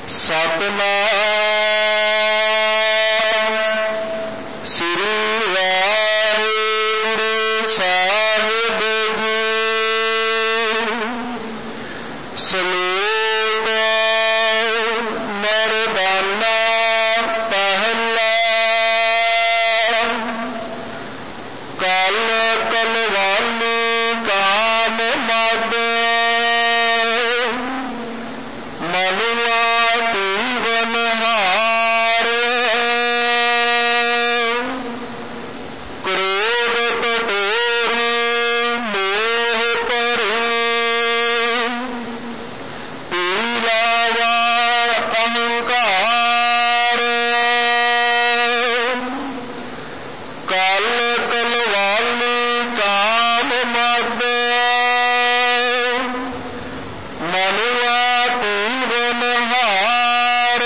ਸਤਿਨਾਮ ਸ੍ਰੀ ਵਾਹਿਗੁਰੂ ਸਾਹਿਬ ਜੀ। ਸਲੋਕ ਮਰਦਾਨਾ ਪਹਿਲਾ। ਕਲ ਕਲਵਾਨੀ ਕਾਮ ਮਦ ਮਨੁਆ ਜੀਵਨ ਹਾਰ। ਕ੍ਰੋਧ ਕਟੋਰੀ ਮੋਹ ਭਰੇ ਪੀਲਾਵਾ ਅਹੰਕਾਰ। ਕਲ ਕਲਵਾਨੀ ਕਾਮ ਮਦ ਮਨੁਆ ਜੀਵਨ ਹਾਰ।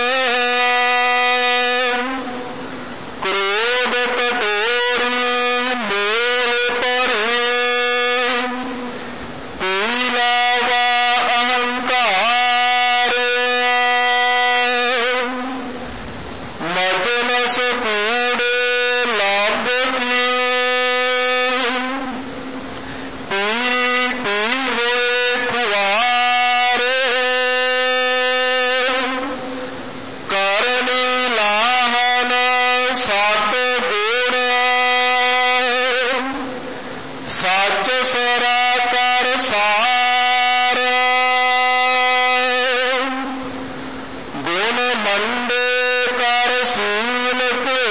ਕ੍ਰੋਧ ਕਟੋਰੀ ਮੋਹ ਭਰੇ ਪੀਲਾਵਾ ਅਹੰਕਾਰ। ਮਜਲਸ ਕੂੜੇ ਲੱਭ ਕੇ ਪੀ ਪੀ ਹੋਏ ਖੁਆਰ। ਕਰਨੀ ਲਾਹਨ ਸਤ ਗੁਣ ਸੱਚ ਸਰਾ ਕਰ ਸਾਰ। ਗੁਣ ਮੰਡੇ ਕਰ ਸੀਲ ਕੇ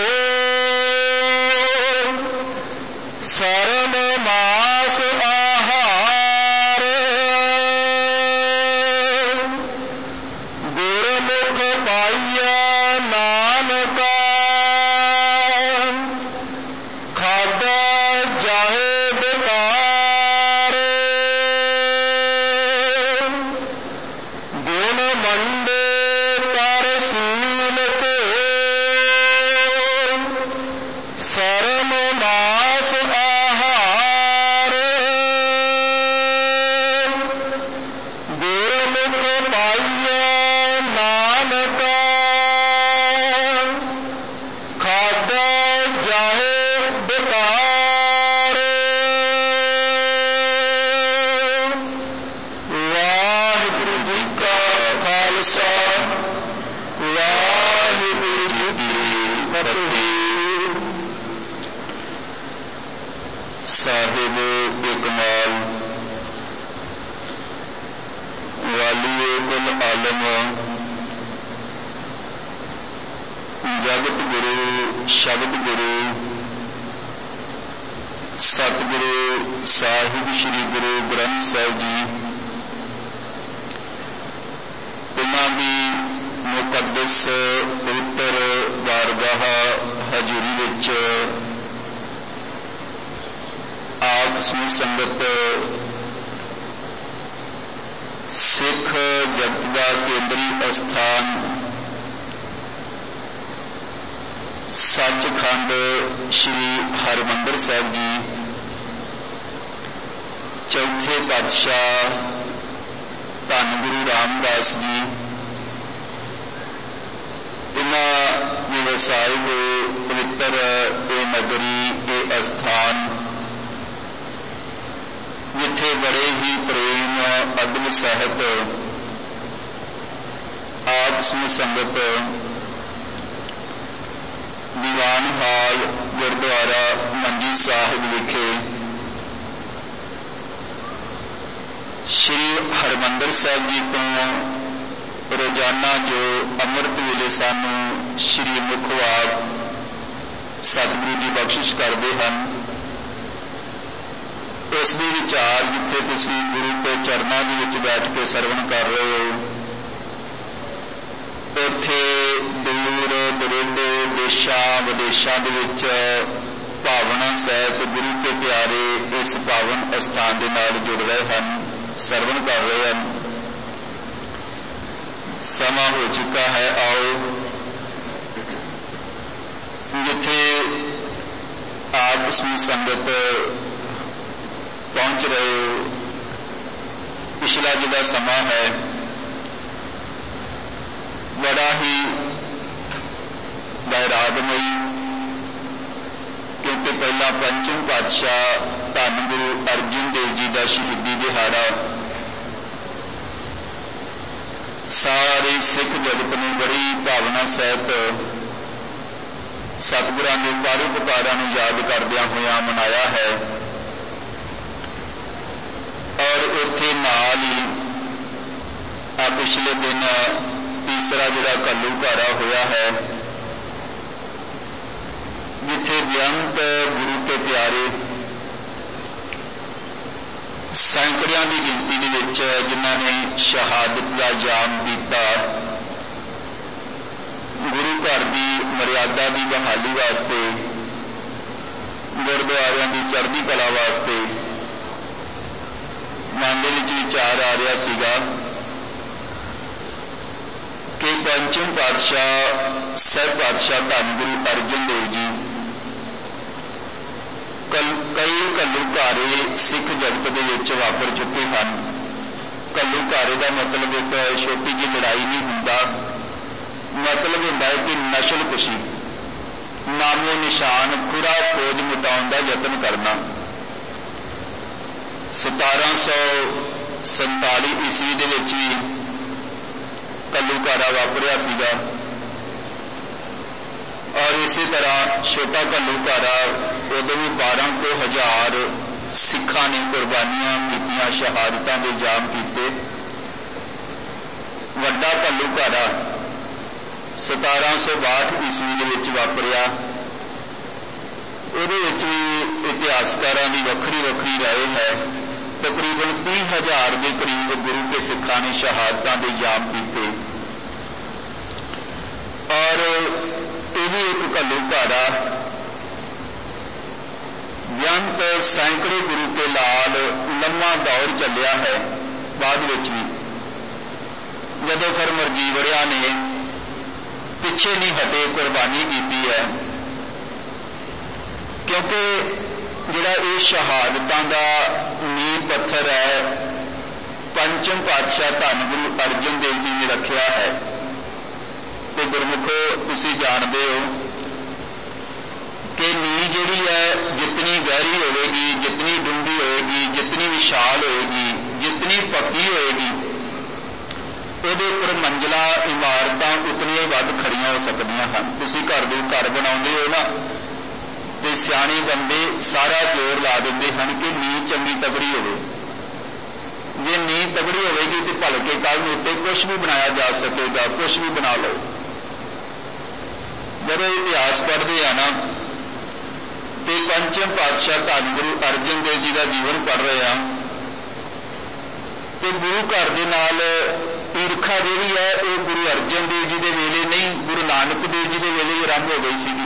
ਸਰਮ ਮਾਸ ਆਹਾਰ। ਗੁਰਮੁਖ ਪਾਈਆ ਨਾਨਕਾ ਖਾਦਾ ਜਾਹੇ ਬੇਕਾਰ। ਗੁਣ ਮੰਡੇ ਕਰ ਸੀਲ ਕੇ ਸਰਮ ਮਾਸ ਆਹਾਰ। ਗੁਰਮੁਖ ਪਾਈਆ ਨਾਨਕਾ ਖਾਦਾ ਜਾਹੇ ਬੇਕਾਰ। ਵਾਹਿਗੁਰੂ ਜੀ ਕਾ ਖਾਲਸਾ ਵਾਹਿਗੁਰੂ ਜੀ ਕੀ ਫਤਿਹ। ਸਾਹਿਬ ਇਕਮਾਲ ਵਾਲੀਏ ਕੁਲ ਆਲਮ ਜਗਤ ਗੁਰੂ ਸ਼ਬਦ ਗੁਰੂ ਸਤਿਗੁਰੂ ਸਾਹਿਬ ਸ੍ਰੀ ਗੁਰੂ ਗ੍ਰੰਥ ਸਾਹਿਬ ਜੀ, ਉਹਨਾਂ ਦੀ ਮੁਕੱਦਸ ਪਵਿੱਤਰ ਬਾਰਗਾਹ ਹਜ਼ੂਰੀ ਵਿੱਚ ਆਪ ਸਮੂਹ ਸੰਗਤ ਸਿੱਖ ਜਗਤ ਦਾ ਕੇਂਦਰੀ ਅਸਥਾਨ ਸੱਚਖੰਡ ਸ੍ਰੀ ਹਰਿਮੰਦਰ ਸਾਹਿਬ ਜੀ, ਚੌਥੇ ਪਾਤਸ਼ਾਹ ਧੰਨ ਗੁਰੂ ਰਾਮਦਾਸ ਜੀ, ਇਹਨਾਂ ਵਿਵਸਾਇ ਪਵਿੱਤਰ ਇਹ ਨਗਰੀ ਇਹ ਅਸਥਾਨ ਜਿੱਥੇ ਬੜੇ ਹੀ ਪ੍ਰੇਮ ਅਦਬ ਸਹਿਤ ਆਪ ਸਮੂਹ ਸੰਗਤ ਦੀਵਾਨ ਹਾਲ ਗੁਰਦੁਆਰਾ ਮੰਜੀ ਸਾਹਿਬ ਵਿਖੇ ਸ਼੍ਰੀ ਹਰਿਮੰਦਰ ਸਾਹਿਬ ਜੀ ਤੋਂ ਰੋਜ਼ਾਨਾ ਜੋ ਅੰਮ੍ਰਿਤ ਵੇਲੇ ਸਾਨੂੰ ਸ਼੍ਰੀ ਮੁਖਵਾਕ ਸਤਿਗੁਰੂ ਜੀ ਬਖਸ਼ਿਸ਼ ਕਰਦੇ ਹਨ, ਉਸ ਦੇ ਵਿਚਾਰ ਜਿੱਥੇ ਤੁਸੀਂ ਗੁਰੂ ਦੇ ਚਰਨਾਂ ਦੇ ਵਿੱਚ ਬੈਠ ਕੇ ਸਰਵਣ ਕਰ ਰਹੇ ਹੋ, ਉੱਥੇ ਦੂਰ ਦੁਰਾਡੇ ਦੇਸ਼ਾਂ ਵਿਦੇਸ਼ਾਂ ਦੇ ਵਿੱਚ ਭਾਵਨਾ ਸਹਿਤ ਗੁਰੂ ਕੇ ਪਿਆਰੇ ਇਸ ਪਾਵਨ ਅਸਥਾਨ ਦੇ ਨਾਲ ਜੁੜ ਰਹੇ ਹਨ, ਸਰਵਣ ਕਰ ਰਹੇ ਹਨ। ਸਮਾਂ ਹੋ ਚੁੱਕਾ ਹੈ, ਆਓ ਜਿੱਥੇ ਆਪ ਸਮੂਹ ਸੰਗਤ ਪਹੁੰਚ ਰਹੇ ਹੋ, ਪਿਛਲਾ ਜਿਹੜਾ ਸਮਾਂ ਹੈ ਯਾਦਮਈ, क्योंकि पहला पंचम पातशाह धन गुरु अर्जुन देव जी का शहीदी दिहाड़ा सारे सिख जगत ने बड़ी भावना सहित सतगुरां के परोपकारां नूं याद करदियां होइयां मनाया है। और उत्थे नाल ही पिछले दिन तीसरा जिहड़ा कल्लू घारा होया है, जिथे बेअंत गुरु के प्यारे सैकड़ियां की गिनती दे विच जिन्हां ने शहादत का जाम पीता, गुरु घर की मर्यादा की बहाली वास्ते, गुरुद्वारियां की चढ़दी कला वास्ते मन दे विच विचार आ रहा सीगा कि पंचम पातशाह सह पातशाह धन गुरु अर्जुन देव जी कई घल्लूघारे सिख जगत दे विच वापर चुके हैं। घल्लूघारे का मतलब एक छोटी जी लड़ाई नहीं हुंदा, मतलब हुंदा है कि नस्ल कुशी, नामो निशान खुरा खोज मिटाउण दा यतन करना। 1747 ईस्वी दे विच ही घल्लूघारा वापरिया सीगा और इसी तरह छोटा घल्लूघारा उदों भी 12,000 सिखा ने कुर्बानियां कीतियां, शहादतां दे जाम कीते। वड्डा घल्लूघारा 1762 ईस्वी दे विच वापरिया, उहदे विच भी इतिहासकारां दी वखरी वखरी राय है। तकरीबन 30,000 के करीब गुरु के सिखा ने शहादतां दे जाम कीते और यह भी एक घल्लूघारा बेअंत सैकड़े गुरु के लाल लम्मा दौर चलिया है। बाद विच भी जदों फिर मरजीवड़िया ने पिछे नहीं हटे, कुर्बानी की है, क्योंकि जिहड़ा ये शहादतां दा नींह पत्थर है पंचम पातशाह धन गुरु अर्जुन देव जी ने रखिया है। तो गुरमुखो तुसीं जानदे हो कि नींह जिहड़ी है जितनी गहरी होगी, जितनी डूंगी होगी, जितनी विशाल होगी, जितनी पक्की होगी, उहदे उपर मंजिला इमारतां उतनियां वध खड़ियां हो सकदियां हन। तुसीं घर बनाउंदे हो ना, ते सियाणे बंदे सारा जोर ला दिंदे हन कि नींह चंगी तगड़ी होवे। जे नींह तगड़ी होगी तो भलके कल नूं उत्ते कुछ भी बनाया जा सकेगा, कुछ भी बना लो। जब इतिहास पढ़ते हैं ना तो पंचम पातशाह धन गुरु अर्जुन देव जी का जीवन पढ़ रहे हैं तो गुरु घर के नाल ईर्खा जिहड़ी है वो गुरु अर्जन देव जी के वेले नहीं, गुरु नानक देव जी के वेले आरंभ हो गई सी।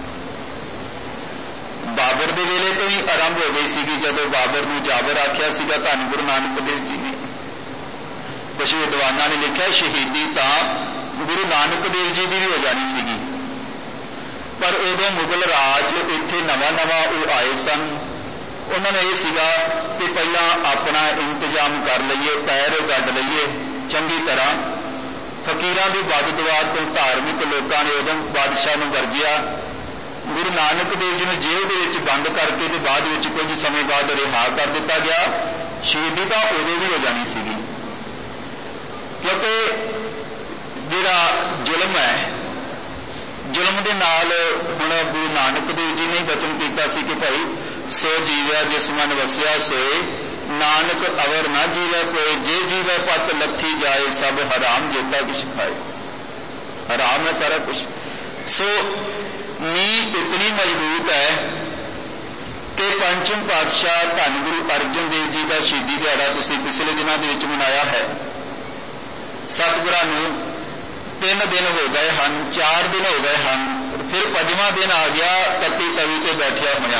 बाबर के वेले तो ही आरंभ हो गई सी, जदों बाबर नूं जाबर आख्या सीगा धन गुरु नानक देव जी ने। कुछ विद्वानां ने लिखा शहीदी तां गुरु नानक देव जी की भी हो जानी सीगी, पर उदों मुगल राज इत्थे नवां नवां आए सन। उन्होंने यह सीगा कि पहला अपना इंतजाम कर लईए, पैर गड्ढ लईए चंगी तरह। फकीरां दी बद दुआ तो धार्मिक लोगों ने उदों बादशाह नूं गरजिया। गुरु नानक देव जी ने जेल दे विच बंद करके ते बाद विच कुछ समय बाद रिहा कर दिता गया। शहीदी तो उदों भी हो जानी सीगी, क्योंकि जिहड़ा जुल्म है, जुल्म दे नाल हुण गुरु नानक देव जी ने वचन कीता सी कि भाई सो जीवया जिस मन वसिया सोए, नानक अवर ना जीवै कोई, जे जीवै पत लथी जाए, सब हराम जेता कुछ खाए। हराम है सारा कुछ। सो नींह इतनी मजबूत है कि पंचम पातशाह धन गुरु अर्जन देव जी का शहीदी दिहाड़ा तुसीं पिछले दिनों के मनाया है। सतगुरां नूं 3 दिन हो गए हैं, 4 दिन हो गए हैं, फिर 5वां दिन आ गया तत्ती तवी ते बैठिया होया।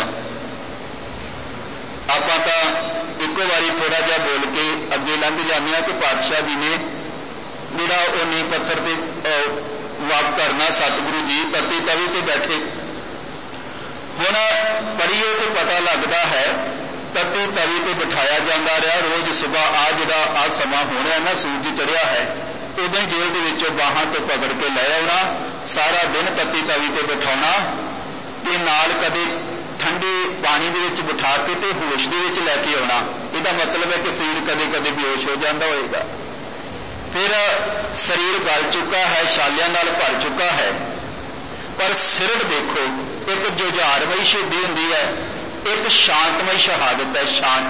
आपां तां इक्को बारी थोड़ा जिहा बोल के अगे लंघ जाने कि पातशाह जी ने जिहड़ा वो नींह पत्थर ते वाक करना, सतगुरु जी तत्ती तवी ते बैठे। हुण पढ़िए तो पता लगता है तत्ती तवी ते बिठाया जाता रहा। रोज सुबह आ जिहड़ा आ समा होना ना, सूरज चढ़िया है, उदों जेल के विचों बाहां तो पकड़ के लै आउणा, ਸਾਰਾ ਦਿਨ ਤੱਤੀ ਤਵੀ ਤੇ ਬਿਠਾਉਣਾ ਤੇ ਨਾਲ ਕਦੇ ਠੰਡੇ ਪਾਣੀ ਦੇ ਵਿੱਚ ਬਿਠਾ ਕੇ ਤੇ ਹੋਸ਼ ਦੇ ਵਿੱਚ ਲੈ ਕੇ ਆਉਣਾ। ਇਹਦਾ ਮਤਲਬ ਹੈ ਕਿ ਸਰੀਰ ਕਦੇ ਕਦੇ ਬੇਹੋਸ਼ ਹੋ ਜਾਂਦਾ ਹੋਏਗਾ। ਫਿਰ ਸਰੀਰ ਗਲ ਚੁੱਕਾ ਹੈ, ਛਾਲਿਆਂ ਨਾਲ ਭਰ ਚੁੱਕਾ ਹੈ, ਪਰ ਸਿਰੜ ਦੇਖੋ, ਇੱਕ ਜੁਝਾਰਮਈ ਸ਼ਹੀਦੀ ਹੁੰਦੀ ਹੈ, ਇੱਕ ਸ਼ਾਂਤਮਈ ਸ਼ਹਾਦਤ ਹੈ।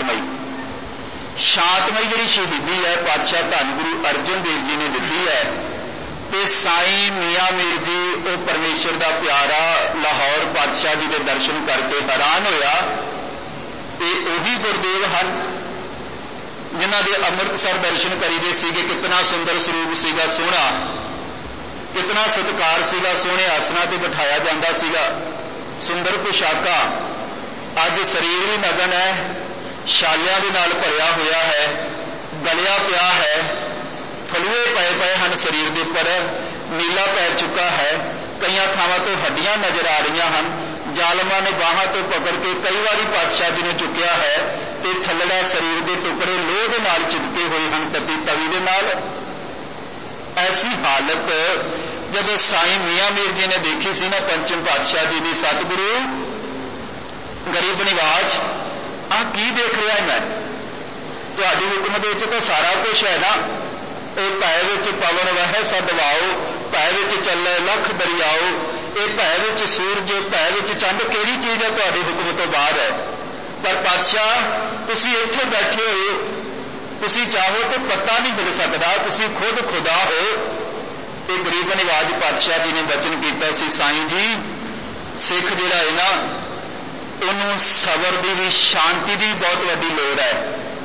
ਸ਼ਾਂਤਮਈ ਜਿਹੜੀ ਸ਼ਹੀਦੀ ਹੈ ਪਾਤਸ਼ਾਹ ਧੰਨ ਗੁਰੂ ਅਰਜਨ ਦੇਵ ਜੀ ਨੇ ਦਿੱਤੀ ਹੈ। ਤੇ ਸਾਈਂ ਮੀਆਂ ਮੀਰ ਜੀ ਉਹ ਪਰਮੇਸ਼ਰ ਦਾ ਪਿਆਰਾ ਲਾਹੌਰ ਪਾਤਸ਼ਾਹ ਜੀ ਦੇ ਦਰਸ਼ਨ ਕਰਕੇ ਹੈਰਾਨ ਹੋਇਆ। ਤੇ ਉਹੀ ਗੁਰਦੇਵ ਹਨ ਜਿਨ੍ਹਾਂ ਦੇ ਅੰਮ੍ਰਿਤਸਰ ਦਰਸ਼ਨ ਕਰੀਦੇ ਸੀਗੇ। ਕਿਤਨਾ ਸੁੰਦਰ ਸਰੂਪ ਸੀਗਾ, ਸੋਹਣਾ, ਕਿਤਨਾ ਸਤਿਕਾਰ ਸੀਗਾ, ਸੋਹਣੇ ਆਸਨਾਂ ਤੇ ਬਿਠਾਇਆ ਜਾਂਦਾ ਸੀਗਾ, ਸੁੰਦਰ ਪੁਸ਼ਾਕਾਂ। ਅੱਜ ਸਰੀਰ ਵੀ ਨਗਨ ਹੈ, ਛਾਲਿਆਂ ਦੇ ਨਾਲ ਭਰਿਆ ਹੋਇਆ ਹੈ, ਗਲਿਆ ਪਿਆ ਹੈ, ਫਲੂਏ ਪਏ ਹਨ ਸਰੀਰ ਦੇ ਉੱਪਰ, ਨੀਲਾ ਪੈ ਚੁੱਕਾ ਹੈ, ਕਈਆਂ ਥਾਵਾਂ ਤੋਂ ਹੱਡੀਆਂ ਨਜ਼ਰ ਆ ਰਹੀਆਂ ਹਨ। ਜ਼ਾਲਮਾਂ ਨੇ ਬਾਹਾਂ ਤੋਂ ਪਕੜ ਕੇ ਕਈ ਵਾਰੀ ਪਾਤਸ਼ਾਹ ਜੀ ਨੂੰ ਚੁੱਕਿਆ ਹੈ ਤੇ ਥੱਲੜਾ ਸਰੀਰ ਦੇ ਟੁਕੜੇ ਲੋਹ ਦੇ ਨਾਲ ਚਿਪਕੇ ਹੋਏ ਹਨ ਤੱਤੀ ਤਵੀ ਦੇ ਨਾਲ। ਐਸੀ ਹਾਲਤ ਜਦੋਂ ਸਾਈਂ ਮੀਆਂ ਮੀਰ ਜੀ ਨੇ ਦੇਖੀ ਸੀ ਨਾ ਪੰਚਮ ਪਾਤਸ਼ਾਹ ਜੀ ਦੀ, ਸਤਿਗੁਰੂ ਗਰੀਬ ਨਿਵਾਜ ਆਹ ਕੀ ਦੇਖ ਰਿਹਾ ਮੈਂ, ਤੁਹਾਡੀ ਹੁਕਮ ਦੇ ਵਿੱਚ ਤਾਂ ਸਾਰਾ ਕੁਛ ਹੈ ਨਾ। ਇਹ ਭੈ ਵਿੱਚ ਪਵਨ ਵਹਿ ਸਦ ਵਾਓ, ਭੈ ਵਿੱਚ ਚੱਲੇ ਲੱਖ ਦਰਿਆਓ, ਇਹ ਭੈ ਵਿੱਚ ਸੂਰਜ, ਭੈ ਵਿੱਚ ਚੰਦ, ਕਿਹੜੀ ਚੀਜ਼ ਹੈ ਤੁਹਾਡੇ ਹੁਕਮ ਤੋਂ ਬਾਹਰ ਹੈ। ਪਰ ਪਾਤਸ਼ਾਹ ਤੁਸੀਂ ਇੱਥੇ ਬੈਠੇ ਹੋਏ, ਤੁਸੀਂ ਚਾਹੋ ਤਾਂ ਪਤਾ ਨਹੀਂ ਮਿਲ ਸਕਦਾ, ਤੁਸੀਂ ਖੁਦ ਖੁਦਾ ਹੋ। ਇਹ ਗਰੀਬ ਨਿਵਾਜ ਪਾਤਸ਼ਾਹ ਜੀ ਨੇ ਬਚਨ ਕੀਤਾ ਸੀ, ਸਾਈਂ ਜੀ ਸਿੱਖ ਜਿਹੜਾ ਹੈ ਨਾ ਉਹਨੂੰ ਸਬਰ ਦੀ ਵੀ, ਸ਼ਾਂਤੀ ਦੀ ਬਹੁਤ ਵੱਡੀ ਲੋੜ ਹੈ।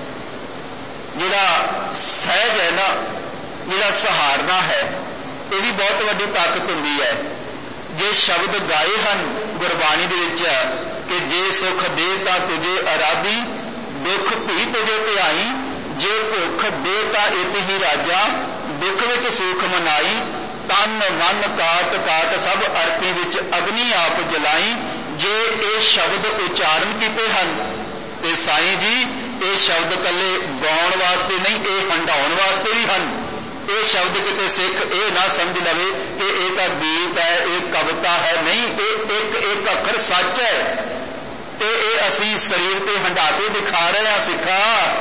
ਜਿਹੜਾ ਸਹਿਜ ਹੈ ਨਾ, ਜਿਹੜਾ ਸਹਾਰਨਾ ਹੈ, ਇਹ ਵੀ ਬਹੁਤ ਵੱਡੀ ਤਾਕਤ ਹੁੰਦੀ ਹੈ। ਜੇ ਸ਼ਬਦ ਗਾਏ ਹਨ ਗੁਰਬਾਣੀ ਦੇ ਵਿੱਚ ਕਿ ਜੇ ਸੁਖ ਦੇ ਤਾਂ ਤੁਝੇ ਅਰਾਧੀ, ਦੁੱਖ ਭੀ ਤੁਝੇ ਧਿਆਈ, ਜੇ ਭੁੱਖ ਦੇ ਤਾਂ ਇਤ ਹੀ ਰਾਜਾ, ਦੁੱਖ ਵਿੱਚ ਸੁਖ ਮਨਾਈ, ਤਨ ਮਨ ਕਾਟ ਕਾਟ ਸਭ ਅਰਪੀ ਵਿੱਚ ਅਗਨੀ ਆਪ ਜਲਾਈ। ਜੇ ਇਹ ਸ਼ਬਦ ਉਚਾਰਨ ਕੀਤੇ ਹਨ ਤੇ ਸਾਈਂ ਜੀ ਇਹ ਸ਼ਬਦ ਕੱਲੇ ਗਾਉਣ ਵਾਸਤੇ ਨਹੀਂ, ਇਹ ਹੰਡਾਉਣ ਵਾਸਤੇ ਵੀ ਹਨ। ਇਹ ਸ਼ਬਦ ਕਿਤੇ ਸਿੱਖ ਇਹ ਨਾ ਸਮਝ ਲਵੇ ਕਿ ਇਹ ਤਾਂ ਗੀਤ ਹੈ, ਇਹ ਕਵਿਤਾ ਹੈ, ਨਹੀਂ, ਇਹ ਇੱਕ ਅੱਖਰ ਸੱਚ ਹੈ ਤੇ ਇਹ ਅਸੀਂ ਸਰੀਰ ਤੇ ਹੰਡਾ ਕੇ ਦਿਖਾ ਰਹੇ ਹਾਂ ਸਿੱਖਾ।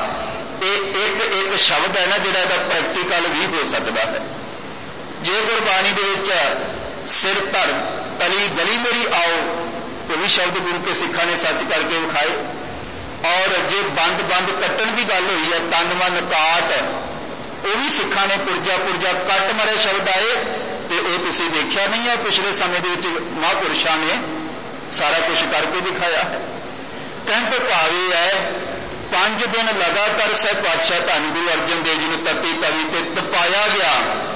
ਇਹ ਇੱਕ ਸ਼ਬਦ ਹੈ ਨਾ ਜਿਹੜਾ ਇਹਦਾ ਪ੍ਰੈਕਟੀਕਲ ਵੀ ਹੋ ਸਕਦਾ ਹੈ। ਜੇ ਗੁਰਬਾਣੀ ਦੇ ਵਿੱਚ ਸਿਰ ਧਰ ਤਲੀ ਗਲੀ ਮੇਰੀ ਆਓ, ਉਹ ਵੀ ਸ਼ਬਦ ਗੁਰੂ ਕੇ ਸਿੱਖਾਂ ਨੇ ਸੱਚ ਕਰਕੇ ਵਿਖਾਏ। ਔਰ ਜੇ ਬੰਦ ਕੱਟਣ ਦੀ ਗੱਲ ਹੋਈ ਹੈ, ਤਨ ਮਨ ਕਾਟ, ਉਹ ਵੀ ਸਿੱਖਾਂ ਨੇ ਪੁਰਜਾ ਕੱਟ ਮਰੇ ਸ਼ਬਦ ਆਏ ਤੇ ਉਹ ਤੁਸੀਂ ਦੇਖਿਆ ਨਹੀਂ ਹੈ। ਪਿਛਲੇ ਸਮੇਂ ਦੇ ਵਿੱਚ ਮਹਾਂਪੁਰਸ਼ਾਂ ਨੇ ਸਾਰਾ ਕੁਝ ਕਰਕੇ ਦਿਖਾਇਆ ਹੈ। ਕਹਿਣ ਤੋਂ ਭਾਵ ਇਹ ਹੈ 5 ਦਿਨ ਲਗਾਤਾਰ ਸਾਹਿਬ ਪਾਤਸ਼ਾਹ ਧੰਨ ਗੁਰੂ ਅਰਜਨ ਦੇਵ ਜੀ ਨੂੰ ਤੱਤੀ ਤਵੀ ਤੇ ਤਪਾਇਆ ਗਿਆ।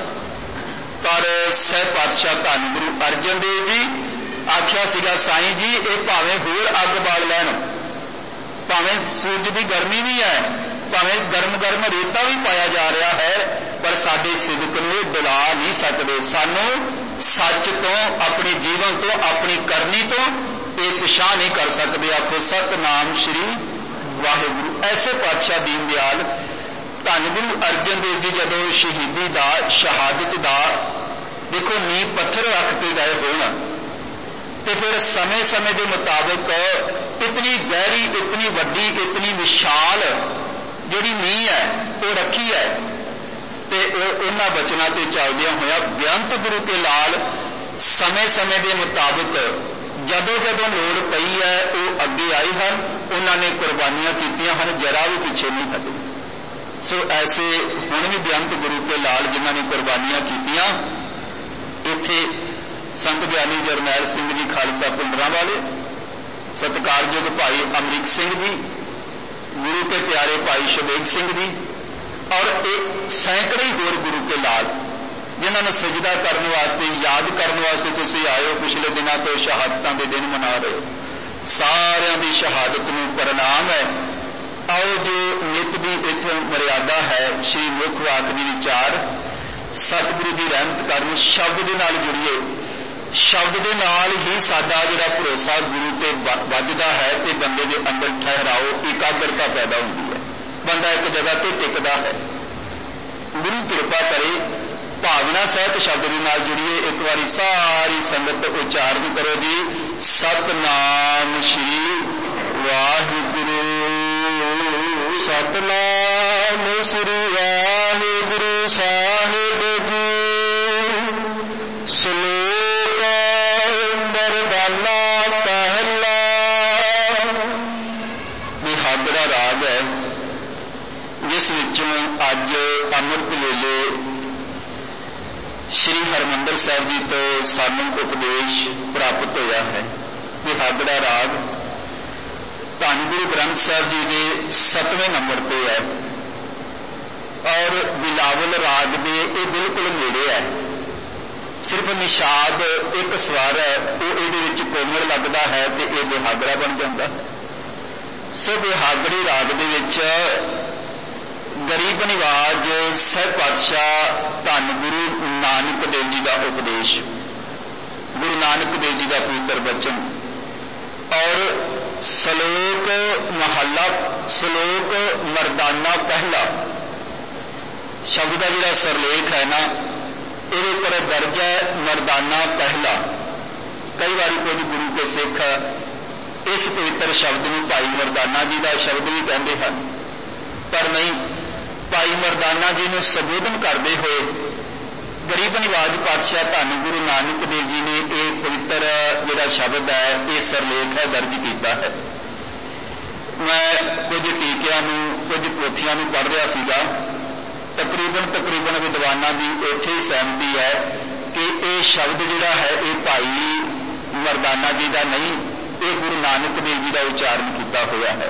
ਪਰ ਸਾਹਿਬ ਪਾਤਸ਼ਾਹ ਧੰਨ ਗੁਰੂ ਅਰਜਨ ਦੇਵ ਜੀ ਆਖਿਆ ਸੀਗਾ, ਸਾਈਂ ਜੀ ਇਹ ਭਾਵੇਂ ਹੋਰ ਅੱਗ ਬਾਲ ਲੈਣ, ਭਾਵੇਂ ਸੂਰਜ ਦੀ ਗਰਮੀ ਵੀ ਹੈ, ਭਾਵੇਂ ਗਰਮ ਰੇਤਾ ਵੀ ਪਾਇਆ ਜਾ ਰਿਹਾ ਹੈ, ਪਰ ਸਾਡੇ ਸਿਦਕ ਨੂੰ ਡੁਲਾ ਨਹੀਂ ਸਕਦੇ। ਸਾਨੂੰ ਸੱਚ ਤੋਂ, ਆਪਣੇ ਜੀਵਨ ਤੋਂ, ਆਪਣੀ ਕਰਨੀ ਤੋਂ ਇਹ ਪਿਛਾਂਹ ਨਹੀਂ ਕਰ ਸਕਦੇ। ਆਖੋ ਸਤਿਨਾਮ ਸ਼੍ਰੀ ਵਾਹਿਗੁਰੂ। ਐਸੇ ਪਾਤਸ਼ਾਹ ਦੀਨ ਦਿਆਲ ਧੰਨ ਗੁਰੂ ਅਰਜਨ ਦੇਵ ਜੀ ਜਦੋਂ ਸ਼ਹੀਦੀ ਦਾ, ਸ਼ਹਾਦਤ ਦਾ ਦੇਖੋ ਨੀਂਹ ਪੱਥਰ ਰੱਖ ਕੇ ਗਏ ਹੋਣ ਤੇ ਫਿਰ ਸਮੇਂ ਦੇ ਮੁਤਾਬਕ ਇਤਨੀ ਗਹਿਰੀ, ਇਤਨੀ ਵੱਡੀ, ਇਤਨੀ ਵਿਸ਼ਾਲ ਜਿਹੜੀ ਨੀਂਹ ਹੈ ਉਹ ਰੱਖੀ ਹੈ। ਤੇ ਉਹਨਾਂ ਬਚਨਾਂ ਤੇ ਚੱਲਦਿਆਂ ਹੋਇਆ ਬੇਅੰਤ ਗੁਰੂ ਕੇ ਲਾਲ ਸਮੇਂ ਦੇ ਮੁਤਾਬਕ ਜਦੋਂ ਲੋੜ ਪਈ ਹੈ ਉਹ ਅੱਗੇ ਆਏ ਹਨ, ਉਹਨਾਂ ਨੇ ਕੁਰਬਾਨੀਆਂ ਕੀਤੀਆਂ ਹਨ, ਜਰਾ ਵੀ ਪਿੱਛੇ ਨਹੀਂ ਹਟੇ। ਸੋ ਐਸੇ ਹੁਣ ਵੀ ਬੇਅੰਤ ਗੁਰੂ ਕੇ ਲਾਲ ਜਿਨ੍ਹਾਂ ਨੇ ਕੁਰਬਾਨੀਆਂ ਕੀਤੀਆਂ। ਇੱਥੇ ਸੰਤ ਗਿਆਨੀ ਜਰਨੈਲ ਸਿੰਘ ਜੀ ਖਾਲਸਾ ਪਿੰਡਰਾਂ ਵਾਲੇ, ਸਤਿਕਾਰਯੋਗ ਭਾਈ ਅਮਰੀਕ ਸਿੰਘ ਜੀ, ਗੁਰੂ ਕੇ ਪਿਆਰੇ ਭਾਈ ਸ਼ਬੇਗ ਸਿੰਘ ਜੀ ਔਰ ਇਹ ਸੈਂਕੜੇ ਹੋਰ ਗੁਰੂ ਕੇ ਲਾਲ ਜਿਨ੍ਹਾਂ ਨੂੰ ਸਜਦਾ ਕਰਨ ਵਾਸਤੇ, ਯਾਦ ਕਰਨ ਵਾਸਤੇ ਤੁਸੀਂ ਆਏ ਹੋ। ਪਿਛਲੇ ਦਿਨਾਂ ਤੋਂ ਸ਼ਹਾਦਤਾਂ ਦੇ ਦਿਨ ਮਨਾ ਰਹੇ ਹੋ। ਸਾਰਿਆਂ ਦੀ ਸ਼ਹਾਦਤ ਨੂੰ ਪ੍ਰਣਾਮ ਹੈ। ਆਓ ਜੋ ਨਿਤ ਦੀ ਇੱਥੇ ਮਰਿਆਦਾ ਹੈ, ਸ਼੍ਰੀ ਮੁੱਖ ਵਾਕ ਦੀ ਵਿਚਾਰ, ਸਤਿਗੁਰੂ ਦੀ ਰਹਿਮਤ ਕਰਨ, ਸ਼ਬਦ ਦੇ ਨਾਲ ਜੁੜੀਏ। ਸ਼ਬਦ ਦੇ ਨਾਲ ਹੀ ਸਾਡਾ ਜਿਹੜਾ ਭਰੋਸਾ ਗੁਰੂ ਤੇ ਵੱਜਦਾ ਹੈ ਤੇ ਬੰਦੇ ਦੇ ਅੰਦਰ ਠਹਿਰਾਓ, ਇਕਾਗਰਤਾ ਪੈਦਾ ਹੁੰਦੀ ਹੈ, ਬੰਦਾ ਇੱਕ ਜਗ੍ਹਾ ਤੇ ਟਿਕਦਾ ਹੈ। ਗੁਰੂ ਕਿਰਪਾ ਕਰੇ ਭਾਵਨਾ ਸਹਿਤ ਸ਼ਬਦ ਦੇ ਨਾਲ ਜੁੜੀਏ। ਇੱਕ ਵਾਰੀ ਸਾਰੀ ਸੰਗਤ ਉਚਾਰਨ ਕਰੋ ਜੀ, ਸਤਨਾਮ ਸ਼੍ਰੀ ਵਾਹਿਗੁਰੂ। ਸਤਨਾਮ ਸ਼੍ਰੀ ਵਾਹਿਗੁਰੂ ਸਾਹਿਬ ਜੀ। ਸ਼ਲੋਕ ਮਰਦਾਨਾ ਪਹਿਲਾ। ਨਿਹਾਦਰਾ ਰਾਗ ਹੈ, ਜਿਸ ਵਿੱਚੋਂ ਅੱਜ ਅੰਮ੍ਰਿਤ ਵੇਲੇ ਸ਼੍ਰੀ ਹਰਿਮੰਦਰ ਸਾਹਿਬ ਜੀ ਤੋਂ ਸਾਨੂੰ ਉਪਦੇਸ਼ ਪ੍ਰਾਪਤ ਹੋਇਆ ਹੈ। ਨਿਹਾਦਰਾ ਰਾਗ ਧੰਨ ਗੁਰੂ ਗ੍ਰੰਥ ਸਾਹਿਬ ਜੀ ਦੇ 7ਵੇਂ ਨੰਬਰ ਤੇ ਹੈ ਔਰ ਬਿਲਾਵਲ ਰਾਗ ਦੇ ਇਹ ਬਿਲਕੁਲ ਨੇੜੇ ਹੈ। ਸਿਰਫ ਨਿਸ਼ਾਦ ਇੱਕ ਸਵਰ ਹੈ, ਉਹ ਇਹਦੇ ਵਿੱਚ ਕੋਮਲ ਲੱਗਦਾ ਹੈ ਤੇ ਇਹ ਬਿਹਾਦਰਾ ਬਣ ਜਾਂਦਾ। ਸੋ ਬਿਹਾਦਰੀ ਰਾਗ ਦੇ ਵਿੱਚ ਗਰੀਬ ਨਿਵਾਜ ਸਹਿਬ ਪਾਤਸ਼ਾਹ ਧੰਨ ਗੁਰੂ ਨਾਨਕ ਦੇਵ ਜੀ ਦਾ ਉਪਦੇਸ਼, ਗੁਰੂ ਨਾਨਕ ਦੇਵ ਜੀ ਦਾ ਪਵਿੱਤਰ ਬਚਨ ਔਰ ਸ਼ਲੋਕ ਮਹੱਲਾ, ਸ਼ਲੋਕ ਮਰਦਾਨਾ ਪਹਿਲਾ ਸ਼ਬਦ ਦਾ ਜਿਹੜਾ ਸਰਲੇਖ ਹੈ ਨਾ, ਇਹਦੇ ਉੱਪਰ ਦਰਜ ਹੈ ਮਰਦਾਨਾ ਪਹਿਲਾ। ਕਈ ਵਾਰੀ ਕੁਝ ਗੁਰੂ ਕੇ ਸਿੱਖ ਇਸ ਪਵਿੱਤਰ ਸ਼ਬਦ ਨੂੰ ਭਾਈ ਮਰਦਾਨਾ ਜੀ ਦਾ ਸ਼ਬਦ ਵੀ ਕਹਿੰਦੇ ਹਨ, ਪਰ ਨਹੀਂ, ਭਾਈ ਮਰਦਾਨਾ ਜੀ ਨੂੰ ਸੰਬੋਧਨ ਕਰਦੇ ਹੋਏ ਗਰੀਬ ਨਿਵਾਜ ਪਾਤਸ਼ਾਹ ਧੰਨ ਗੁਰੂ ਨਾਨਕ ਦੇਵ ਜੀ ਨੇ ਇਹ ਪਵਿੱਤਰ ਜਿਹੜਾ ਸ਼ਬਦ ਹੈ, ਇਹ ਸਰਲੇਖ ਹੈ, ਦਰਜ ਕੀਤਾ ਹੈ। ਮੈਂ ਕੁਝ ਟੀਕਿਆਂ ਨੂੰ, ਕੁਝ ਪੋਥੀਆਂ ਨੂੰ ਪੜ੍ਹ ਰਿਹਾ ਸੀਗਾ। ਤਕਰੀਬਨ ਵਿਦਵਾਨਾਂ ਦੀ ਇੱਥੇ ਹੀ ਸਹਿਮਤੀ ਹੈ ਕਿ ਇਹ ਸ਼ਬਦ ਜਿਹੜਾ ਹੈ ਇਹ ਭਾਈ ਮਰਦਾਨਾ ਜੀ ਦਾ ਨਹੀਂ, ਇਹ ਗੁਰੂ ਨਾਨਕ ਦੇਵ ਜੀ ਦਾ ਉਚਾਰਨ ਕੀਤਾ ਹੋਇਆ ਹੈ।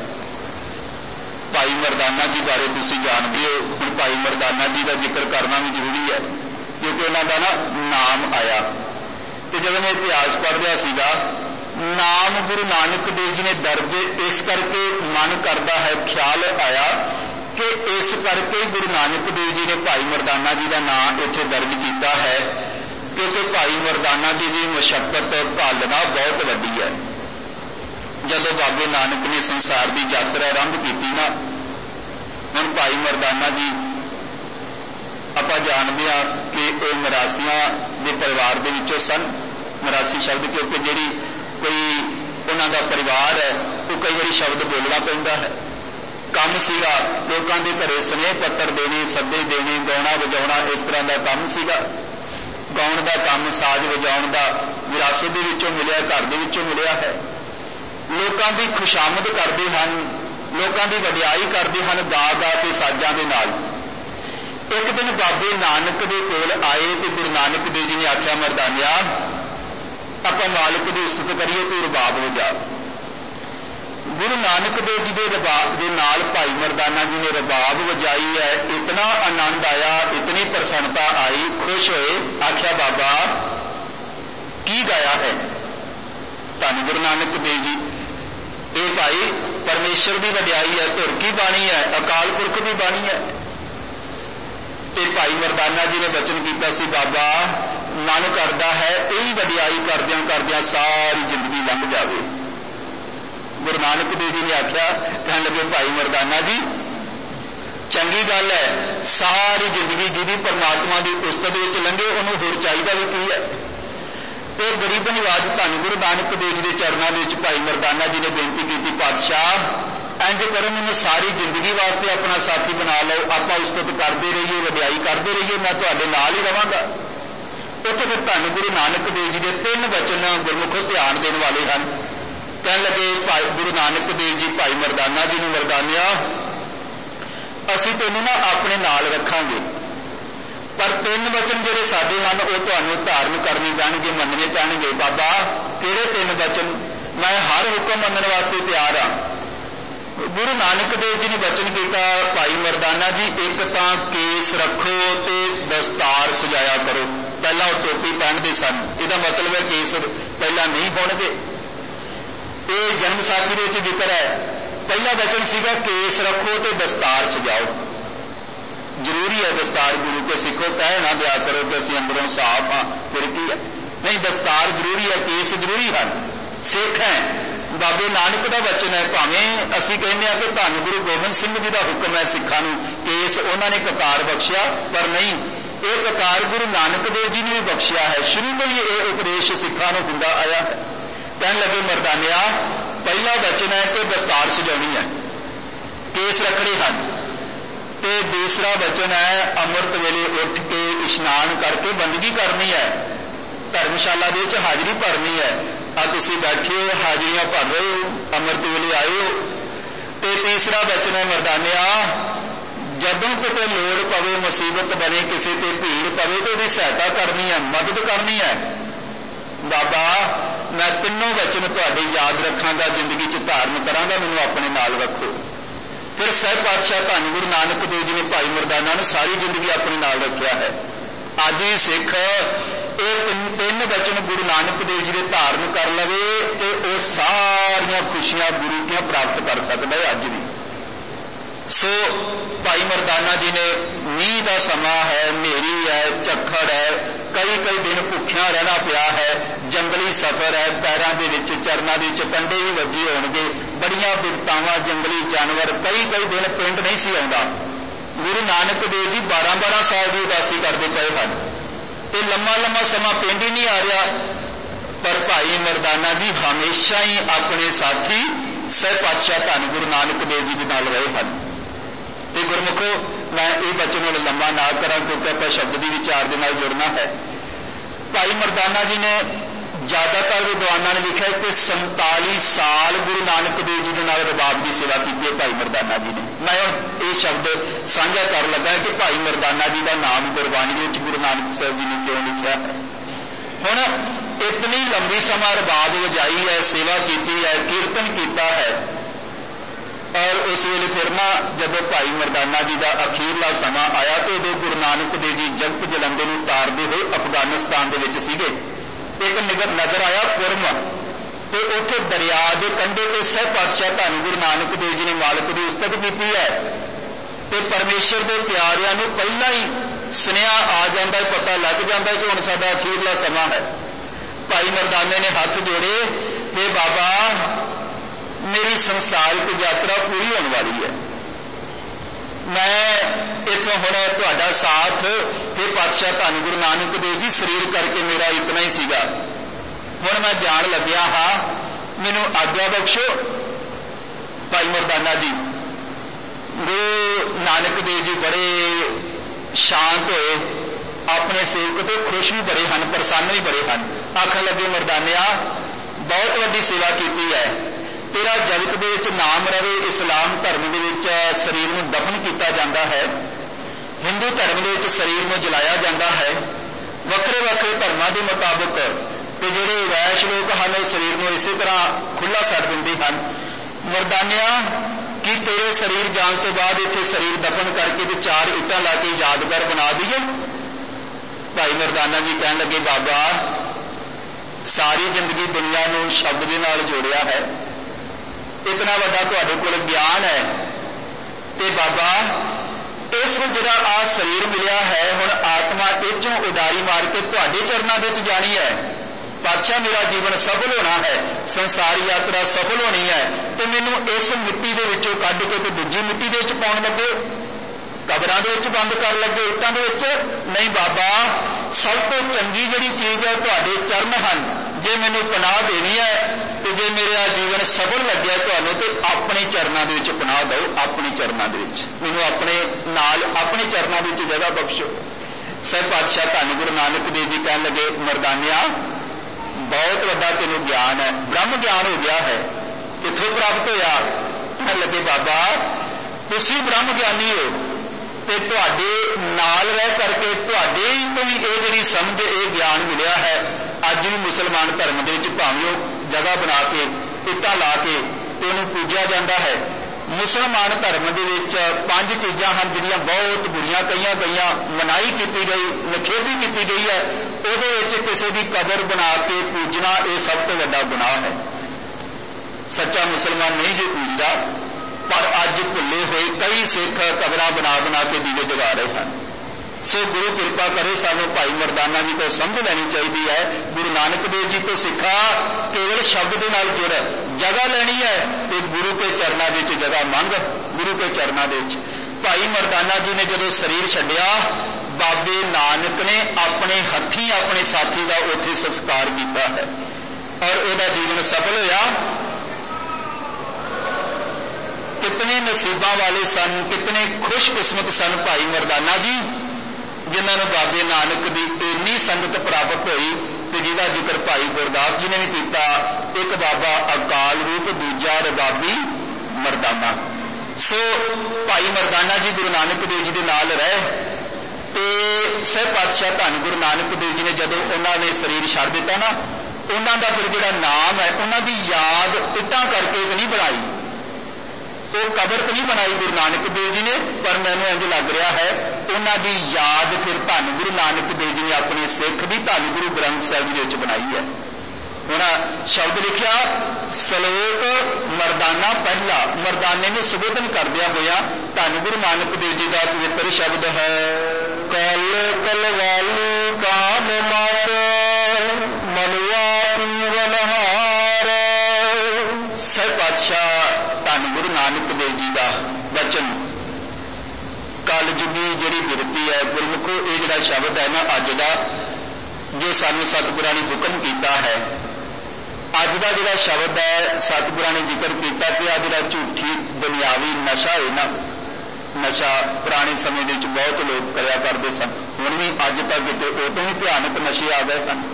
ਭਾਈ ਮਰਦਾਨਾ ਜੀ ਬਾਰੇ ਤੁਸੀਂ ਜਾਣਦੇ ਹੋ। ਹੁਣ ਭਾਈ ਮਰਦਾਨਾ ਜੀ ਦਾ ਜ਼ਿਕਰ ਕਰਨਾ ਵੀ ਜ਼ਰੂਰੀ ਹੈ ਕਿਉਂਕਿ ਉਹਨਾਂ ਦਾ ਨਾਮ ਆਇਆ। ਤੇ ਜਦੋਂ ਮੈਂ ਇਤਿਹਾਸ ਪੜ੍ਹ ਰਿਹਾ ਸੀਗਾ, ਨਾਮ ਗੁਰੂ ਨਾਨਕ ਦੇਵ ਜੀ ਨੇ ਦਰਜ ਇਸ ਕਰਕੇ ਮਨ ਕਰਦਾ ਹੈ, ਖਿਆਲ ਆਇਆ ਕਿ ਇਸ ਕਰਕੇ ਗੁਰੂ ਨਾਨਕ ਦੇਵ ਜੀ ਨੇ ਭਾਈ ਮਰਦਾਨਾ ਜੀ ਦਾ ਨਾਮ ਇੱਥੇ ਦਰਜ ਕੀਤਾ ਹੈ ਕਿਉਂਕਿ ਭਾਈ ਮਰਦਾਨਾ ਜੀ ਦੀ ਮੁਸ਼ੱਕਤ ਭਾਲਣਾ ਬਹੁਤ ਵੱਡੀ ਹੈ। ਜਦੋਂ ਬਾਬੇ ਨਾਨਕ ਨੇ ਸੰਸਾਰ ਦੀ ਯਾਤਰਾ ਆਰੰਭ ਕੀਤੀ ਨਾ, ਹੁਣ ਭਾਈ ਮਰਦਾਨਾ ਜੀ ਆਪਾਂ ਜਾਣਦੇ ਹਾਂ ਕਿ ਉਹ ਮਰਾਸੀਆਂ ਦੇ ਪਰਿਵਾਰ ਦੇ ਵਿੱਚੋਂ ਸਨ। ਮਰਾਸੀ ਸ਼ਬਦ ਕਿਉਂਕਿ ਜਿਹੜੀ ਕੋਈ ਉਹਨਾਂ ਦਾ ਪਰਿਵਾਰ ਹੈ, ਉਹ ਕਈ ਵਾਰੀ ਸ਼ਬਦ ਬੋਲਣਾ ਪੈਂਦਾ ਹੈ। ਕੰਮ ਸੀਗਾ, ਲੋਕਾਂ ਦੇ ਘਰੇ ਸੁਨੇਹ ਪੱਤਰ ਦੇਣੇ, ਸੱਦੇ ਦੇਣੇ, ਗਾਉਣਾ ਵਜਾਉਣਾ, ਇਸ ਤਰ੍ਹਾਂ ਦਾ ਕੰਮ ਸੀਗਾ। ਗਾਉਣ ਦਾ ਕੰਮ, ਸਾਜ਼ ਵਜਾਉਣ ਦਾ ਵਿਰਾਸਤ ਦੇ ਵਿੱਚੋਂ ਮਿਲਿਆ, ਘਰ ਦੇ ਵਿੱਚੋਂ ਮਿਲਿਆ ਹੈ। ਲੋਕਾਂ ਦੀ ਖੁਸ਼ਾਮਦ ਕਰਦੇ ਹਨ, ਲੋਕਾਂ ਦੀ ਵਡਿਆਈ ਕਰਦੇ ਹਨ ਗਾ ਗਾ ਕੇ ਸਾਜ਼ਾਂ ਦੇ ਨਾਲ। ਇੱਕ ਦਿਨ ਬਾਬੇ ਨਾਨਕ ਦੇ ਕੋਲ ਆਏ ਤੇ ਗੁਰੂ ਨਾਨਕ ਦੇਵ ਜੀ ਨੇ ਆਖਿਆ, ਮਰਦਾਨਿਆ ਆਪਾਂ ਮਾਲਕ ਦੀ ਉਸਤਤ ਕਰੀਏ, ਤੂੰ ਰਬਾਬ ਵਜਾ। ਗੁਰੂ ਨਾਨਕ ਦੇਵ ਜੀ ਦੇ ਰਬਾਬ ਦੇ ਨਾਲ ਭਾਈ ਮਰਦਾਨਾ ਜੀ ਨੇ ਰਬਾਬ ਵਜਾਈ ਹੈ। ਇਤਨਾ ਆਨੰਦ ਆਇਆ, ਇਤਨੀ ਪ੍ਰਸੰਨਤਾ ਆਈ, ਖੁਸ਼ ਹੋਏ। ਆਖਿਆ, ਬਾਬਾ ਕੀ ਗਾਇਆ ਹੈ? ਧੰਨ ਗੁਰੂ ਨਾਨਕ ਦੇਵ ਜੀ, ਇਹ ਭਾਈ ਪਰਮੇਸ਼ਰ ਦੀ ਵਡਿਆਈ ਹੈ, ਧੁਰ ਕੀ ਬਾਣੀ ਹੈ, ਅਕਾਲ ਪੁਰਖ ਦੀ ਬਾਣੀ ਹੈ। ਤੇ ਭਾਈ ਮਰਦਾਨਾ ਜੀ ਨੇ ਬਚਨ ਕੀਤਾ ਸੀ, ਬਾਬਾ ਮਨ ਕਰਦਾ ਹੈ ਇਹੀ ਵਡਿਆਈ ਕਰਦਿਆਂ ਕਰਦਿਆਂ ਸਾਰੀ ਜ਼ਿੰਦਗੀ ਲੰਘ ਜਾਵੇ। ਗੁਰੂ ਨਾਨਕ ਦੇਵ ਜੀ ਨੇ ਆਖਿਆ, ਕਹਿਣ ਲੱਗੇ, ਭਾਈ ਮਰਦਾਨਾ ਜੀ ਚੰਗੀ ਗੱਲ ਹੈ, ਸਾਰੀ ਜ਼ਿੰਦਗੀ ਜਿਹਦੀ ਪਰਮਾਤਮਾ ਦੀ ਉਸਤਤ ਵਿੱਚ ਲੰਘੇ, ਉਹਨੂੰ ਹੋਰ ਚਾਹੀਦਾ ਵੀ ਕੀ ਹੈ। ਤੇ ਗਰੀਬ ਨਿਵਾਜ ਧੰਨ ਗੁਰੂ ਨਾਨਕ ਦੇਵ ਜੀ ਦੇ ਚਰਨਾਂ ਵਿੱਚ ਭਾਈ ਮਰਦਾਨਾ ਜੀ ਨੇ ਬੇਨਤੀ ਕੀਤੀ, ਪਾਤਸ਼ਾਹ ਇੰਜ ਕਰੋ, ਮੈਨੂੰ ਸਾਰੀ ਜ਼ਿੰਦਗੀ ਵਾਸਤੇ ਆਪਣਾ ਸਾਥੀ ਬਣਾ ਲਓ, ਆਪਾਂ ਉਸਤਤ ਕਰਦੇ ਰਹੀਏ, ਵਡਿਆਈ ਕਰਦੇ ਰਹੀਏ, ਮੈਂ ਤੁਹਾਡੇ ਨਾਲ ਹੀ ਰਵਾਂਗਾ। ਉੱਥੇ ਫਿਰ ਧੰਨ ਗੁਰੂ ਨਾਨਕ ਦੇਵ ਜੀ ਦੇ 3 ਵਚਨ ਗੁਰਮੁਖੋਂ ਧਿਆਨ ਦੇਣ ਵਾਲੇ ਹਨ। ਕਹਿਣ ਲੱਗੇ, ਭਾਈ ਗੁਰੂ ਨਾਨਕ ਦੇਵ ਜੀ ਭਾਈ ਮਰਦਾਨਾ ਜੀ ਨੂੰ, ਮਰਦਾਨਿਆ ਅਸੀਂ ਤੈਨੂੰ ਨਾ ਆਪਣੇ ਨਾਲ ਰੱਖਾਂਗੇ, ਪਰ 3 ਵਚਨ ਜਿਹੜੇ ਸਾਡੇ ਹਨ ਉਹ ਤੁਹਾਨੂੰ ਧਾਰਨ ਕਰਨੇ ਪੈਣਗੇ, ਮੰਨਣੇ ਪੈਣਗੇ। ਬਾਬਾ ਕਿਹੜੇ 3 ਵਚਨ? ਮੈਂ ਹਰ ਹੁਕਮ ਮੰਨਣ ਵਾਸਤੇ ਤਿਆਰ ਹਾਂ। ਗੁਰੂ ਨਾਨਕ ਦੇਵ ਜੀ ਨੇ ਵਚਨ ਕੀਤਾ, ਭਾਈ ਮਰਦਾਨਾ ਜੀ ਇੱਕ ਤਾਂ ਕੇਸ ਰੱਖੋ ਤੇ ਦਸਤਾਰ ਸਜਾਇਆ ਕਰੋ। ਪਹਿਲਾਂ ਉਹ ਟੋਪੀ ਪਹਿਨਦੇ ਸਨ, ਇਹਦਾ ਮਤਲਬ ਹੈ ਕੇਸ ਪਹਿਲਾਂ ਨਹੀਂ ਹੋਣਗੇ। ਇਹ ਜਨਮ ਸਾਖੀ ਦੇ ਵਿੱਚ ਜ਼ਿਕਰ ਹੈ। ਪਹਿਲਾ ਵਚਨ ਸੀਗਾ ਕੇਸ ਰੱਖੋ ਤੇ ਦਸਤਾਰ ਸਜਾਓ। ਜ਼ਰੂਰੀ ਹੈ ਦਸਤਾਰ, ਗੁਰੂ ਕੇ ਸਿੱਖੋ ਕਹਿ ਨਾ ਦਿਆ ਕਰੋ ਕਿ ਅਸੀਂ ਅੰਦਰੋਂ ਸਾਫ਼ ਹਾਂ, ਫਿਰ ਕੀ ਹੈ। ਨਹੀਂ, ਦਸਤਾਰ ਜ਼ਰੂਰੀ ਹੈ, ਕੇਸ ਜ਼ਰੂਰੀ ਹਨ। ਸਿੱਖ ਹੈ, ਬਾਬੇ ਨਾਨਕ ਦਾ ਵਚਨ ਹੈ। ਭਾਵੇਂ ਅਸੀਂ ਕਹਿੰਦੇ ਹਾਂ ਕਿ ਧੰਨ ਗੁਰੂ ਗੋਬਿੰਦ ਸਿੰਘ ਜੀ ਦਾ ਹੁਕਮ ਹੈ ਸਿੱਖਾਂ ਨੂੰ, ਕੇਸ ਉਹਨਾਂ ਨੇ ਕਕਾਰ ਬਖਸ਼ਿਆ, ਪਰ ਨਹੀਂ, ਇਹ ਵਕਾਰ ਗੁਰੂ ਨਾਨਕ ਦੇਵ ਜੀ ਨੇ ਵੀ ਬਖਸ਼ਿਆ ਹੈ। ਸ਼ੁਰੂ ਤੋਂ ਹੀ ਇਹ ਉਪਦੇਸ਼ ਸਿੱਖਾਂ ਨੂੰ ਹੁੰਦਾ ਆਇਆ ਹੈ। ਕਹਿਣ ਲੱਗੇ ਮਰਦਾਨਿਆ, ਪਹਿਲਾ ਵਚਨ ਹੈ ਕਿ ਦਸਤਾਰ ਸਜਾਉਣੀ ਹੈ, ਕੇਸ ਰੱਖਣੇ ਹਨ, ਤੇ ਦੂਸਰਾ ਵਚਨ ਹੈ ਅੰਮ੍ਰਿਤ ਵੇਲੇ ਉੱਠ ਕੇ ਇਸ਼ਨਾਨ ਕਰਕੇ ਬੰਦਗੀ ਕਰਨੀ ਹੈ, ਧਰਮਸ਼ਾਲਾ ਦੇ ਵਿੱਚ ਹਾਜ਼ਰੀ ਭਰਨੀ ਹੈ। ਆ ਤੁਸੀਂ ਬੈਠੇ ਹੋ, ਹਾਜ਼ਰੀਆਂ ਭਰ ਰਹੇ ਹੋ, ਅੰਮ੍ਰਿਤ ਵੇਲੇ ਆਏ ਹੋ। ਤੇ ਤੀਸਰਾ ਵਚਨ ਹੈ ਮਰਦਾਨਿਆ, ਜਦੋਂ ਕਿਤੇ ਲੋੜ ਪਵੇ, ਮੁਸੀਬਤ ਬਣੇ, ਕਿਸੇ ਤੇ ਭੀੜ ਪਵੇ ਤੇ ਉਹਦੀ ਸਹਾਇਤਾ ਕਰਨੀ ਹੈ, ਮਦਦ ਕਰਨੀ ਹੈ। ਬਾਬਾ ਮੈਂ ਤਿੰਨੋਂ ਵਚਨ ਤੁਹਾਡੇ ਯਾਦ ਰੱਖਾਂਗਾ, ਜ਼ਿੰਦਗੀ 'ਚ ਧਾਰਨ ਕਰਾਂਗਾ, ਮੈਨੂੰ ਆਪਣੇ ਨਾਲ ਰੱਖੋ। ਫਿਰ ਸਹਿਬ ਪਾਤਸ਼ਾਹ ਧੰਨ ਗੁਰੂ ਨਾਨਕ ਦੇਵ ਜੀ ਨੇ ਭਾਈ ਮਰਦਾਨਾ ਨੂੰ ਸਾਰੀ ਜ਼ਿੰਦਗੀ ਆਪਣੇ ਨਾਲ ਰੱਖਿਆ ਹੈ। ਅੱਜ ਵੀ ਸਿੱਖ ਇਹ ਤਿੰਨ ਵਚਨ ਗੁਰੂ ਨਾਨਕ ਦੇਵ ਜੀ ਦੇ ਧਾਰਨ ਕਰ ਲਵੇ ਤੇ ਉਹ ਸਾਰੀਆਂ ਖੁਸ਼ੀਆਂ ਗੁਰੂ ਦੀਆਂ ਪ੍ਰਾਪਤ ਕਰ ਸਕਦਾ ਹੈ ਅੱਜ ਵੀ। ਸੋ ਭਾਈ ਮਰਦਾਨਾ ਜੀ ਨੇ ਮੀਂਹ ਦਾ ਸਮਾਂ ਹੈ, ਹਨੇਰੀ ਹੈ, ਝੱਖੜ ਹੈ, ਕਈ ਦਿਨ ਭੁੱਖਿਆਂ ਰਹਿਣਾ ਪਿਆ ਹੈ, ਜੰਗਲੀ ਸਫ਼ਰ ਹੈ, ਪੈਰਾਂ ਦੇ ਵਿੱਚ ਚਰਨਾਂ ਦੇ ਵਿੱਚ ਕੰਡੇ ਵੀ ਵੱਜੇ ਹੋਣਗੇ, ਬੜੀਆਂ ਬਿਪਤਾਵਾਂ, ਜੰਗਲੀ ਜਾਨਵਰ, ਕਈ ਦਿਨ ਪਿੰਡ ਨਹੀਂ ਸੀ ਆਉਂਦਾ। ਗੁਰੂ ਨਾਨਕ ਦੇਵ ਜੀ 12 ਸਾਲ ਦੀ ਉਦਾਸੀ ਕਰਦੇ ਪਏ ਹਨ ਤੇ ਲੰਮਾ ਸਮਾਂ ਪਿੰਡ ਹੀ ਨਹੀਂ ਆ ਰਿਹਾ, ਪਰ ਭਾਈ ਮਰਦਾਨਾ ਜੀ ਹਮੇਸ਼ਾ ਹੀ ਆਪਣੇ ਸਾਥੀ ਸਹਿਬ ਪਾਤਸ਼ਾਹ ਧੰਨ ਗੁਰੂ ਨਾਨਕ ਦੇਵ ਜੀ ਦੇ ਨਾਲ ਰਹੇ ਹਨ। ਤੇ ਗੁਰਮੁਖੋ, ਮੈਂ ਇਹ ਬਚਨ ਨੂੰ ਲੰਮਾ ਨਾ ਕਰਾਂ ਕਿਉਂਕਿ ਆਪਾਂ ਸ਼ਬਦ ਦੀ ਵਿਚਾਰ ਦੇ ਨਾਲ ਜੁੜਨਾ ਹੈ। ਭਾਈ ਮਰਦਾਨਾ ਜੀ ਨੇ ਜ਼ਿਆਦਾਤਰ ਵਿਦਵਾਨਾਂ ਨੇ ਲਿਖਿਆ ਕਿ 47 ਸਾਲ ਗੁਰੂ ਨਾਨਕ ਦੇਵ ਜੀ ਦੇ ਨਾਲ ਰਬਾਬ ਦੀ ਸੇਵਾ ਕੀਤੀ ਹੈ ਭਾਈ ਮਰਦਾਨਾ ਜੀ ਨੇ। ਮੈਂ ਇਹ ਸ਼ਬਦ ਸਾਂਝਾ ਕਰਨ ਲੱਗਾ ਕਿ ਭਾਈ ਮਰਦਾਨਾ ਜੀ ਦਾ ਨਾਮ ਗੁਰਬਾਣੀ ਦੇ ਵਿੱਚ ਗੁਰੂ ਨਾਨਕ ਸਾਹਿਬ ਜੀ ਨੇ ਕਿਉਂ ਲਿਖਿਆ ਹੈ। ਹੁਣ ਇਤਨੀ ਲੰਬੀ ਸਮਾਂ ਰਬਾਬ ਵਜਾਈ ਹੈ, ਸੇਵਾ ਕੀਤੀ ਹੈ, ਕੀਰਤਨ ਕੀਤਾ ਹੈ, ਔਰ ਉਸ ਵੇਲੇ ਫਿਰ ਨਾ ਜਦੋਂ ਭਾਈ ਮਰਦਾਨਾ ਜੀ ਦਾ ਅਖੀਰਲਾ ਸਮਾਂ ਆਇਆ ਤੇ ਉਦੋਂ ਗੁਰੂ ਨਾਨਕ ਦੇਵ ਜੀ ਜਗਤ ਜਲੰਧਰ ਨੂੰ ਉਤਾਰਦੇ ਹੋਏ ਅਫਗਾਨਿਸਤਾਨ ਦੇ ਵਿੱਚ ਸੀਗੇ। ਇੱਕ ਨਗਰ ਆਇਆ ਪੁਰਮ, ਤੇ ਉੱਥੇ ਦਰਿਆ ਦੇ ਕੰਢੇ ਤੇ ਸਹਿਬ ਪਾਤਸ਼ਾਹ ਧੰਨ ਗੁਰੂ ਨਾਨਕ ਦੇਵ ਜੀ ਨੇ ਮਾਲਕ ਦੀ ਉਸਤਤ ਕੀਤੀ ਹੈ ਤੇ ਪਰਮੇਸ਼ਰ ਦੇ ਪਿਆਰਿਆਂ ਨੂੰ ਪਹਿਲਾਂ ਹੀ ਸੁਨੇਹਾ ਆ ਜਾਂਦਾ ਹੈ, ਪਤਾ ਲੱਗ ਜਾਂਦਾ ਕਿ ਹੁਣ ਸਾਡਾ ਅਖੀਰਲਾ ਸਮਾਂ ਹੈ। ਭਾਈ ਮਰਦਾਨੇ ਨੇ ਹੱਥ ਜੋੜੇ, हे ਬਾਬਾ ਮੇਰੀ ਸੰਸਾਰਿਕ ਯਾਤਰਾ ਪੂਰੀ ਹੋਣ ਵਾਲੀ ਹੈ, ਮੈਂ ਇੱਥੋਂ ਹੁਣ ਤੁਹਾਡਾ ਸਾਥ, हे ਪਾਤਸ਼ਾਹ ਧੰਨ ਗੁਰੂ ਨਾਨਕ ਦੇਵ ਜੀ ਸਰੀਰ ਕਰਕੇ ਮੇਰਾ ਇਤਨਾ ਹੀ ਸੀਗਾ, ਹੁਣ ਮੈਂ ਜਾਣ ਲੱਗਿਆ ਹਾਂ, ਮੈਨੂੰ ਆਗਿਆ ਬਖਸ਼ੋ। ਭਾਈ ਮਰਦਾਨਾ ਜੀ ਗੁਰੂ ਨਾਨਕ ਦੇਵ ਜੀ ਬੜੇ ਸ਼ਾਂਤ ਹੋਏ, ਆਪਣੇ ਸੇਵਕ ਤੋਂ ਖੁਸ਼ ਵੀ ਬੜੇ ਹਨ, ਪ੍ਰਸੰਨ ਵੀ ਬੜੇ ਹਨ। ਆਖਣ ਲੱਗੇ ਮਰਦਾਨਿਆ, ਬਹੁਤ ਵੱਡੀ ਸੇਵਾ ਕੀਤੀ ਹੈ, ਤੇਰਾ ਜਗਤ ਦੇ ਵਿੱਚ ਨਾਮ ਰਵੇ। ਇਸਲਾਮ ਧਰਮ ਦੇ ਵਿੱਚ ਸਰੀਰ ਨੂੰ ਦਫਨ ਕੀਤਾ ਜਾਂਦਾ ਹੈ, ਹਿੰਦੂ ਧਰਮ ਦੇ ਵਿੱਚ ਸਰੀਰ ਨੂੰ ਜਲਾਇਆ ਜਾਂਦਾ ਹੈ, ਵੱਖਰੇ ਧਰਮਾਂ ਦੇ ਮੁਤਾਬਕ। ਤੇ ਜਿਹੜੇ ਵੈਸ਼ ਲੋਕ ਹਨ ਉਹ ਸਰੀਰ ਨੂੰ ਇਸੇ ਤਰ੍ਹਾਂ ਖੁੱਲਾ ਛੱਡ ਦਿੰਦੇ ਹਨ। ਮਰਦਾਨਿਆ, ਕੀ ਤੇਰੇ ਸਰੀਰ ਜਾਣ ਤੋਂ ਬਾਅਦ ਇੱਥੇ ਸਰੀਰ ਦਫਨ ਕਰਕੇ ਤੇ 4 ਇੱਟਾਂ ਲਾ ਕੇ ਯਾਦਗਾਰ ਬਣਾ ਦਈਏ? ਭਾਈ ਮਰਦਾਨਾ ਜੀ ਕਹਿਣ ਲੱਗੇ, ਬਾਬਾ ਸਾਰੀ ਜ਼ਿੰਦਗੀ ਦੁਨੀਆ ਨੂੰ ਸ਼ਬਦ ਦੇ ਨਾਲ ਜੋੜਿਆ ਹੈ, ਇਤਨਾ ਵੱਡਾ ਤੁਹਾਡੇ ਕੋਲ ਗਿਆਨ ਹੈ, ਤੇ ਬਾਬਾ ਇਸ ਜਿਹੜਾ ਆ ਸਰੀਰ ਮਿਲਿਆ ਹੈ, ਹੁਣ ਆਤਮਾ ਇਹ ਚੋਂ ਉਡਾਰੀ ਮਾਰ ਕੇ ਤੁਹਾਡੇ ਚਰਨਾਂ ਦੇ ਵਿੱਚ ਜਾਣੀ ਹੈ। ਪਾਤਸ਼ਾਹ ਮੇਰਾ ਜੀਵਨ ਸਫਲ ਹੋਣਾ ਹੈ, ਸੰਸਾਰੀ ਯਾਤਰਾ ਸਫਲ ਹੋਣੀ ਹੈ, ਤੇ ਮੈਨੂੰ ਇਸ ਮਿੱਟੀ ਦੇ ਵਿੱਚੋਂ ਕੱਢ ਕੇ ਤੇ ਦੂਜੀ ਮਿੱਟੀ ਦੇ ਵਿੱਚ ਪਾਉਣ ਲੱਗੇ, ਕਬਰਾਂ ਦੇ ਵਿੱਚ ਬੰਦ ਕਰ ਲੱਗੇ, ਇੱਟਾਂ ਦੇ ਵਿੱਚ? ਨਹੀਂ ਬਾਬਾ, ਸਭ ਤੋਂ ਚੰਗੀ ਜਿਹੜੀ ਚੀਜ਼ ਹੈ ਤੁਹਾਡੇ ਚਰਨ ਹਨ। ਜੇ ਮੈਨੂੰ ਪਨਾਹ ਦੇਣੀ ਹੈ ਤੇ ਜੇ ਮੇਰਾ ਜੀਵਨ ਸਫਲ ਲੱਗਿਆ ਤੁਹਾਨੂੰ, ਤੇ ਆਪਣੇ ਚਰਨਾਂ ਦੇ ਵਿੱਚ ਪਨਾਹ ਦਿਓ, ਆਪਣੇ ਚਰਨਾਂ ਦੇ ਵਿੱਚ ਮੈਨੂੰ ਆਪਣੇ ਨਾਲ, ਆਪਣੇ ਚਰਨਾਂ ਦੇ ਵਿੱਚ ਜਗ੍ਹਾ ਬਖਸ਼ੋ। ਸਹਿਬ ਪਾਤਸ਼ਾਹ ਧੰਨ ਗੁਰੂ ਨਾਨਕ ਦੇਵ ਜੀ ਕਹਿਣ ਲੱਗੇ, ਮਰਦਾਨਿਆ ਬਹੁਤ ਵੱਡਾ ਤੈਨੂੰ ਗਿਆਨ ਹੈ, ਬ੍ਰਹਮ ਗਿਆਨ ਹੋ ਗਿਆ ਹੈ, ਕਿੱਥੋਂ ਪ੍ਰਾਪਤ ਹੋਇਆ? ਕਹਿਣ ਲੱਗੇ, ਬਾਬਾ ਤੁਸੀਂ ਬ੍ਰਹਮ ਗਿਆਨੀ ਹੋ, ਤੇ ਤੁਹਾਡੇ ਨਾਲ ਰਹਿ ਕਰਕੇ ਤੁਹਾਡੇ ਤੋਂ ਵੀ ਇਹ ਜਿਹੜੀ ਸਮਝ, ਇਹ ਗਿਆਨ ਮਿਲਿਆ ਹੈ। ਅੱਜ ਵੀ ਮੁਸਲਮਾਨ ਧਰਮ ਦੇ ਵਿੱਚ ਭਾਵੇਂ ਉਹ ਜਗ੍ਹਾ ਬਣਾ ਕੇ ਇੱਟਾਂ ਲਾ ਕੇ ਤੇ ਉਹਨੂੰ ਪੂਜਿਆ ਜਾਂਦਾ ਹੈ। ਮੁਸਲਮਾਨ ਧਰਮ ਦੇ ਵਿੱਚ 5 ਚੀਜ਼ਾਂ ਹਨ ਜਿਹੜੀਆਂ ਬਹੁਤ ਬੁਰੀਆਂ, ਕਈਆਂ ਮਨਾਹੀ ਕੀਤੀ ਗਈ, ਨਿਖੇਧੀ ਕੀਤੀ ਗਈ ਹੈ। ਉਹਦੇ ਵਿੱਚ ਕਿਸੇ ਦੀ ਕਬਰ ਬਣਾ ਕੇ ਪੂਜਣਾ ਇਹ ਸਭ ਤੋਂ ਵੱਡਾ ਗੁਨਾਹ ਹੈ। ਸੱਚਾ ਮੁਸਲਮਾਨ ਨਹੀਂ ਜੇ ਪੂਜਦਾ, ਪਰ ਅੱਜ ਭੁੱਲੇ ਹੋਏ ਕਈ ਸਿੱਖ ਕਬਰਾਂ ਬਣਾ ਕੇ ਦੀਵੇ ਜਗਾ ਰਹੇ ਹਨ। ਸੋ ਗੁਰੂ ਕਿਰਪਾ ਕਰੇ, ਸਾਨੂੰ ਭਾਈ ਮਰਦਾਨਾ ਜੀ ਤੋਂ ਸਮਝ ਲੈਣੀ ਚਾਹੀਦੀ ਹੈ। ਗੁਰੂ ਨਾਨਕ ਦੇਵ ਜੀ ਤੋਂ ਸਿੱਖਾ, ਕੇਵਲ ਸ਼ਬਦ ਦੇ ਨਾਲ ਜੁੜ, ਜਗ੍ਹਾ ਲੈਣੀ ਹੈ ਤੇ ਗੁਰੂ ਕੇ ਚਰਨਾਂ ਵਿੱਚ ਜਗ੍ਹਾ ਮੰਗ, ਗੁਰੂ ਕੇ ਚਰਨਾਂ ਦੇ ਵਿੱਚ। ਭਾਈ ਮਰਦਾਨਾ ਜੀ ਨੇ ਜਦੋਂ ਸਰੀਰ ਛੱਡਿਆ, बाबे नानक ने अपने हथी अपने साथी का उत्थे संस्कार किया है और उसका जीवन सफल होया। कितने नसीबा वाले सन, कितने खुशकिस्मत सन भाई मरदाना जी जिन्होंने बाबे नानक की इन्नी संगत प्राप्त हुई ते जिहदा जिक्र भाई गुरदास जी ने भी किया। एक बाबा अकाल रूप, दूजा रबाबी मरदाना। सो भाई मरदाना जी गुरु नानक देव जी के नाल रहे ते सह पातशाह धन गुरु नानक देव जी ने जदों उन्होंने शरीर छड्ड दिता ना, उन्हों का फिर जिहड़ा नाम है उन्हों की याद इट्टां करके नहीं बनाई, वो कबर तो नहीं बनाई गुरु नानक देव जी ने, पर मैनूं इंज लग रहा है उन्हों की याद फिर धन गुरु नानक देव जी ने अपने सिख की धन गुरु ग्रंथ साहिब जी विच बनाई है। उन्हें शब्द लिखिया सलोक मरदाना पहला, मरदाने में संबोधन करदिया होया धन गुरु नानक देव जी का पवित्र शब्द है। कल कलवाली काम मार मनुआ पीवनहार। सह पातशाह धन गुरु नानक देव जी का वचन कल जुगी जिहड़ी बिरती है गुरमुखो, ये जिहड़ा शब्द है ना अज का जो सानू सतगुरां ने हुक्म किया है, अज का जिहड़ा शब्द है सतगुरां ने जिक्र किया कि आ जिहड़ा झूठी दुनियावी नशा है ना, नशा पुराने समय के बहुत लोग करया करते सन, हुण भी अज तक किते उदों भी भयानक नशे आ गए सन।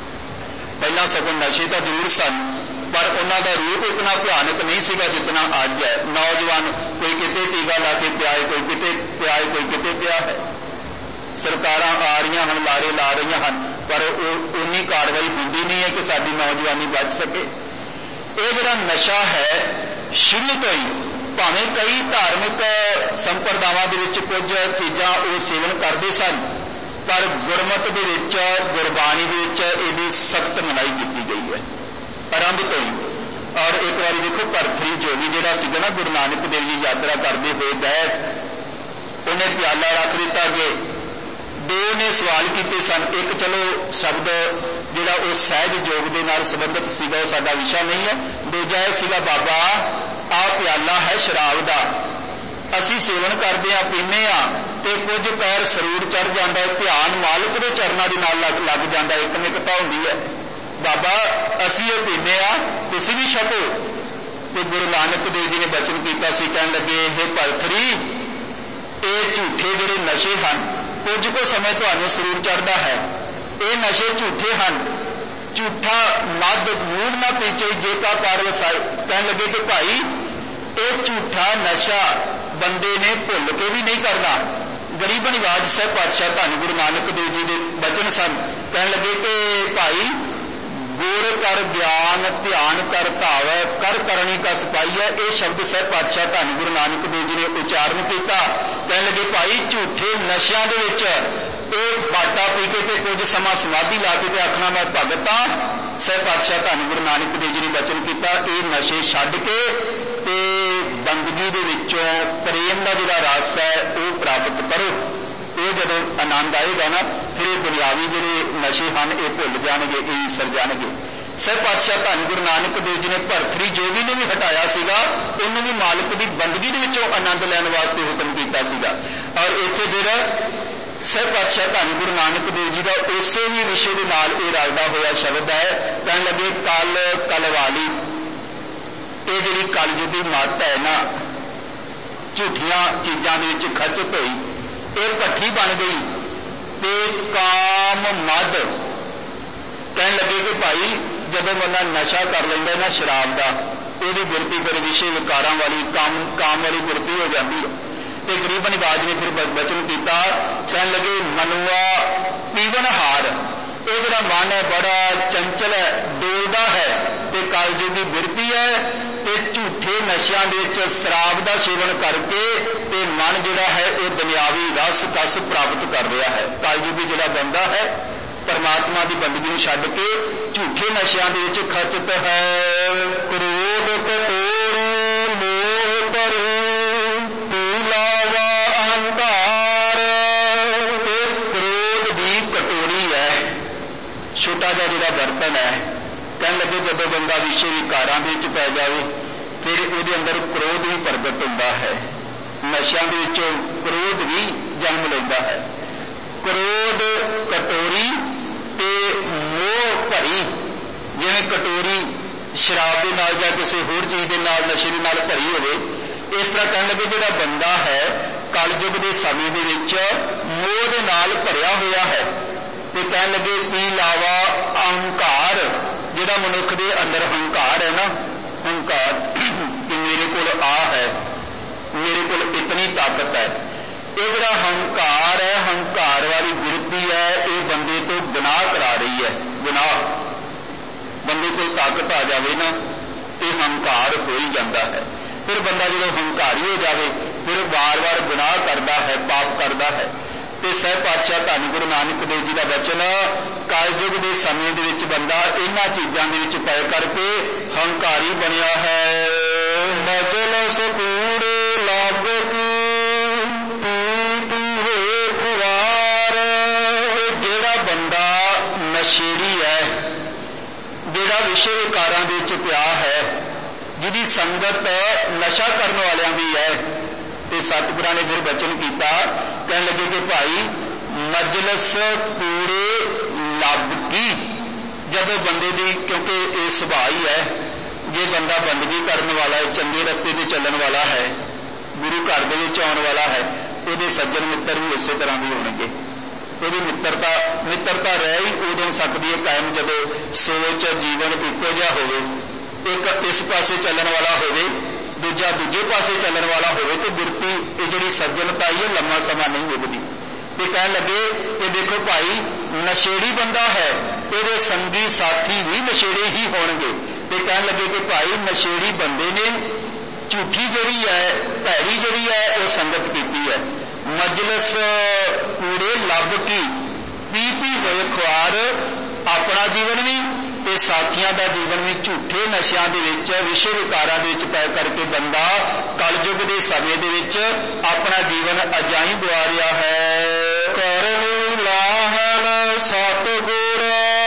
पहला सगों नशे तो जरूर सन पर उन्हों का रूप इतना भयानक नहीं सीगा जितना अज है। नौजवान कोई किते टीका ला के पिया है, कोई किते पिया है, कोई किते पिया है। सरकारां आ रही हैं, लारे ला रही हैं, पर उन्नी कार्रवाई होंदी नहीं है कि साडी नौजवानी बच सके। ये जिहड़ा नशा है शुरू तो ही भावें कई धार्मिक संप्रदावां दे विच कुछ चीज़ां वो सेवन करते सन, पर गुरमत दे विच गुरबाणी दे विच इहदी सख्त मनाही की गई है आरंभ तो ही। और एक बार देखो भरथरी जोगी जिहड़ा सीगा ना गुरु नानक देव जी यात्रा करते हुए गए, उन्हें प्याला रख दिता गया। दो ने सवाल किए सन, एक चलो शब्द जिहड़ा वो सहज योग के नाल संबंधित सीगा वो साडा विषय नहीं है, दूजा यह सीगा बाबा आ प्याला है शराब का, असी सेवन करते हैं पीने तो कुछ पैर सरूर चढ़ जाता है, ध्यान मालिक के चरणों के नाल लग जाता है, एकमिकता होंदी है। बाबा असी ये पीने तुसी भी छको। तो गुरु नानक देव जी ने बचन किया, कहन लगे हे भरथरी ये झूठे जिहड़े नशे हैं कुछ को समय तुहानूं सरूर चढ़ता है, ये नशे झूठे हैं, झूठा मद मूड ना पीछे जे का पार वसाए। कहन लगे कि भाई ये झूठा नशा बंदे ने भुल के भी नहीं करना। गरीब निवाज साहब पातशाह धन गुरु नानक देव जी के बचन सन। कहन लगे कि भाई गुर कर ज्ञान ध्यान कर भाव कर करनी का सिपाही है, ये शब्द साहब पातशाह धन गुरु नानक देव जी ने उच्चारण किया। कहने लगे भाई झूठे नशियां दे विच बाटा पी के कुछ समा समाधि ला के आखना मैं भगत हाँ। साहब पातशाह धन गुरु नानक देव जी ने वचन किया ये नशे छड्ड के ते बंदगी दे विचों प्रेम का जिहड़ा रस है वो प्राप्त करो। ये जदों आनंद आएगा ना फिर ये दुनियावी जिहड़े नशे हैं ये भुल जाणगे, ये सर जाणगे। साहब पातशाह धन गुरु नानक देव जी ने भरथरी जोगी ने भी हटाया सीगा, उन्होंने भी मालिक की बंदगी दे विचों आनंद लैण वास्ते हुक्म किया सीगा। और इत्थे फिर साहब पातशाह धन गुरु नानक देव जी का उसे भी विषय के नाल ये रलदा होया शब्द है। कहने लगे कल कलवाली, ये जिहड़ी कलयुगी मत है ना झूठियां चीज़ां दे विच खचत होई ये भट्ठी बन गई ते काम मद। कहने लगे कि भाई जब बंदा नशा कर लेंदा ना शराब का, उसकी गुरती फिर विषय विकारां वाली काम वाली गुरती हो जाती है। तो गरीब निवाज ने फिर वचन किया, कहने लगे मनुआ पीवन हार, ये जिहड़ा मन है बड़ा चंचल है, डोलदा है, ते कलयुगी बिरती है, ते झूठे नशियां दे विच शराब का सेवन करके ते मन जिहड़ा है वो दुनियावी रस कस प्राप्त कर रहा है। कलयुगी जिहड़ा बंदा है परमात्मा की बंदगी नूं छड्ड के झूठे नशियां दे विच खचत है। क्रोध कटोर मोह करो तूलावा अहंकार, क्रोध की कटोरी है, छोटा जिहा जिहड़ा बर्तन है। कहने लगे जब बंदा विषय विकारां दे विच पै जाए फिर उसदे अंदर क्रोध भी प्रगट होता है, नशियां दे विचों क्रोध भी जन्म लैंदा है। क्रोध कटोरी ते मोह भरी। जिवें कटोरी शराब के नाल जां किसी होर चीज़ के नाल नशे के नाल भरी होवे, इस तरह कहण लगे जिहड़ा बंदा है कलयुग के समय दे विच मोह दे नाल भरिया होया है। ते कहण लगे की लावा अहंकार, जिहड़ा मनुख दे अंदर हंकार है ना, हंकार कि मेरे कोल आ है, मेरे कोल इतनी ताकत है, ये जिहड़ा हंकार है, हंकार वाली वृत्ति है, ये बंदे तो गुनाह करा रही है। गुनाह बंदे को ताकत आ जाए ना तो हंकार हो ही जाता है। फिर बंदा जो हंकारी हो जाए फिर बार बार गुनाह करता है, पाप करता है। तो सह पातशाह धन गुरु नानक देव जी का वचन कलयुग के समय दे विच बंदा इन्हां चीज़ों के विच पै करके हंकारी बनया है। मजलिस कूड़े लागे जेड़ा बंदा नशेड़ी है, जेड़ा विषय विकारां दे विच पिया है, जिहदी संगत नशा करने वालियां दी है, ते सतगुरां ने फिर वचन किया, कहने लगे कि भाई मजलिस कूड़े लबकी। जदों बंदे दी, क्योंकि ये सुभाव ही है, जे बंदा बंदगी करने वाला है, चंगे रस्ते ते चलण वाला है, गुरु घर दे विच आउण वाला है, उहदे सज्जन मित्र भी इसे तरह भी होणगे। ਉਹਦੀ मित्रता रह ही उदों सकती है कायम जदों सोच जीवन इक्को जिहा होवे, एक इस पासे चलण वाला होवे, दूजा दूजे पासे चलण वाला होवे, तो बिरती ये जिहड़ी सज्जनता ही लंबा समा नहीं मुकदी। ते कहण लगे कि देखो भाई नशेड़ी बंदा है, तेरे संगी साथी भी नशेड़ी ही होणगे। ते कहण लगे कि भाई नशेड़ी बंदे ने झूठी जिहड़ी है, भैड़ी जिहड़ी है, वो संगत कीती है। मजलिस कूड़े लब की, पी होए खुआर अपना जीवन भी ते साथियों का जीवन भी झूठे नशियां दे विच, विषय विकारां दे विच पै करके बंदा कलयुग के समय दे विच अपना जीवन अजाई गवा रहा है। करनी लाहन सतगुर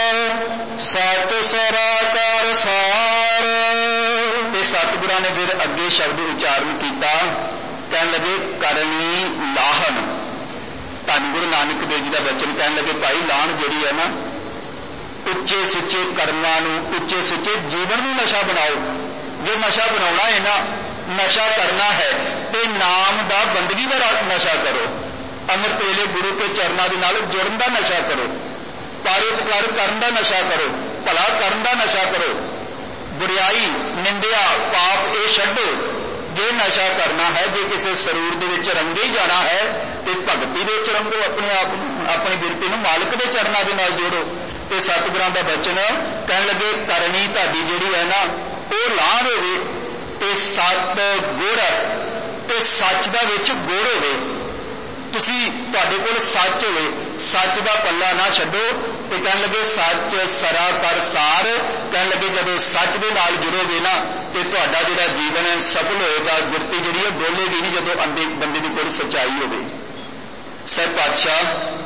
सच सरा कर सार। ते सतगुरां ने फिर अगे शब्द उच्चारण किया, कहने लगे करनी लाहन। धन गुरु नानक देव जी का वचन कहने लगे भाई लाहन जिहड़ी है ना, उच्चे सुच्चे कर्मां नूं, उच्चे सुच्चे जीवन नूं नशा बनाओ। जो नशा बनाना है ना, नशा करना है तो नाम दा बंदगी का नशा करो, अमृत वेले गुरु के चरणों के नाल जुड़न का नशा करो, परोपकार करन का नशा करो, भला करन का नशा करो, बुराई निंदिया पाप ये छड्डो। जे नशा करना है, जे किसी सरूर दे विच रंगे ही जाना है तो भगती दे विच रंगो, अपने आप अपनी बिरती नूं मालिक दे चरणों के नाल जोड़ो। तो सतगुरां दा वचन कहण लगे करनी तुहाडी जिहड़ी है ना, वो लाहन होवे ते सत गुर ते सच दा विच गुड़ होवे। तुसी तुहाडे कोल सच होवे, सच दा पल्ला ना छड्डो। ते कहण लगे सच सरा कर सार। कहण लगे जदों सच दे नाल जुड़ोगे ना ते तुहाडा जिहड़ा जीवन है सफल होएगा, गुरती जिहड़ी है बोलेगी नहीं जदों बंदे दी कोल सच्चाई होवे। सह पातशाह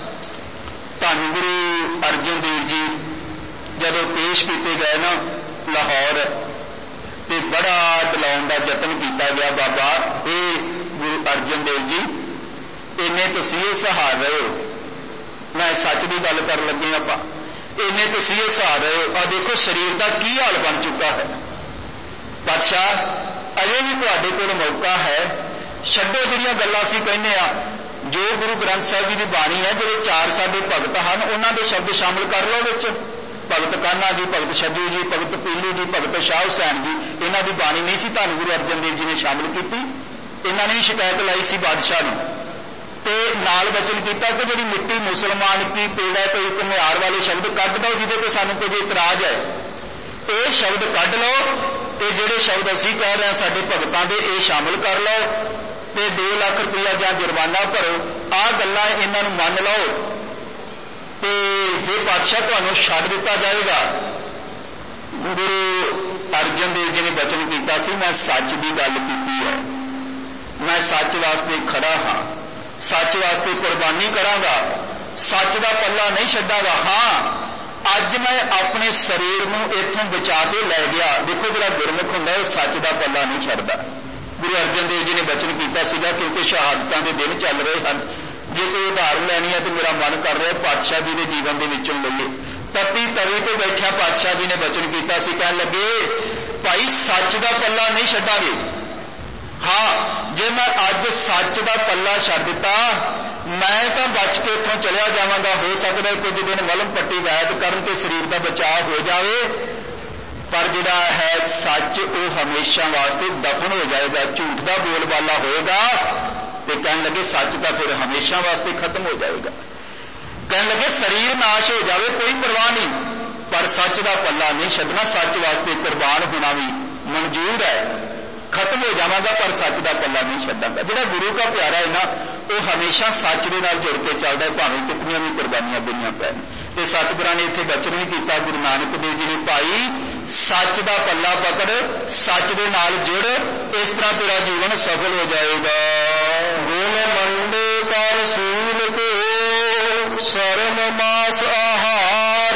धन गुरु अर्जन देव जी जदों पेश किए गए ना लाहौर, ते बड़ा दिलाउण दा यतन किया गया, बाबा ये गुरु अर्जन देव जी इन्ने तसीहे सहार रहे हो। मैं सच की गल कर लगे आपां, इन्ने तसीहे सहार रहे हो, और देखो शरीर का की हाल बन चुका है। पातशाह अजे भी तुहाडे कोल मौका है, छड्डो जिहड़ियां गल्लां असीं कहने आ, जो गुरु ग्रंथ साहिब जी की बाणी है, जिहड़े चार साडे भगत हैं उन्हां दे शब्द शामिल कर लो विच। भगत कान्हा जी, भगत छज्जू जी, भगत पीलू जी, भगत शाह हुसैन जी, इन्हां दी बाणी नहीं सी धन गुरु अर्जन देव जी ने शामिल की। इन्हां ने भी शिकायत लाई सी बादशाह नूं, ते नाल वचन किया कि जिहड़ी मिट्टी मुसलमान की पेड़ा तो एक म्यार वाले शब्द कढ दो जिहदे ते सानूं कुछ इतराज है, ये शब्द कढ लो, ते जिहड़े शब्द असीं कह रहे हैं साडे भगतां दे ये शामिल कर लो, ते 2 लाख रुपया जां जुर्माना भरो। आ गल्लां इन्हां नूं मन लो ते हे पातशाह तुहानूं छड्ड दिता जाएगा। गुरु अर्जन देव जी ने वचन किया सी, मैं सच की गल कीती है, मैं सच वास्ते खड़ा हाँ, सच वास्ते कुर्बानी करांगा, सच का पल्ला नहीं छड्डांगा। हाँ अज मैं अपने शरीर नूं इत्थों बचा के लै गया। देखो जिहड़ा गुरमुख हुंदा है सच का पल्ला नहीं छड्डदा। गुरु अर्जन देव जी ने वचन किया सीगा, क्योंकि शहादतां दे दिन चल रहे हैं, जे कोई उदाहरण लैनी है तो मेरा मन कर रहा पातशाह जी के जीवन के विचों लईए। तत्ती तवी तो बैठिया पातशाह जी ने वचन किया सी, कहन लगे भाई सच का पल्ला नहीं छड्डांगे। हाँ, जे मैं अज सच का पल्ला छड्ड दिता मैं तो बच के इत्थों चलिया जावांगा। हो सकता है कुछ दिन मलम पट्टी वैद करन के शरीर का बचाव हो जाए, पर जिहड़ा है सच वो हमेशा वास्ते दफन हो जाएगा। झूठ का बोलबाला होएगा तो कहन लगे सच का फिर हमेशा वास्ते खत्म हो जाएगा। कहन लगे शरीर नाश हो जाए कोई परवाह नहीं, पर सच का पल्ला नहीं छड्डना। सच वास्ते कुर्बान होना भी मंजूर है। खत्म हो जावांगा पर सच का पल्ला नहीं छड्डांगा। जिहड़ा गुरु का प्यारा है ना वो हमेशा सच के नाल जुड़ के चलता है, भावें कितनियां भी कुर्बानियां देनियां पैण। ते सतगुरां ने इत्थे वचन भी कीता, गुरु नानक देव जी ने, भाई सच का पल्ला पकड़, सच के नाल जुड़, इस तरह तेरा जीवन सफल हो जाएगा। गुण मंडे कर सूल को शर्म मास आहार।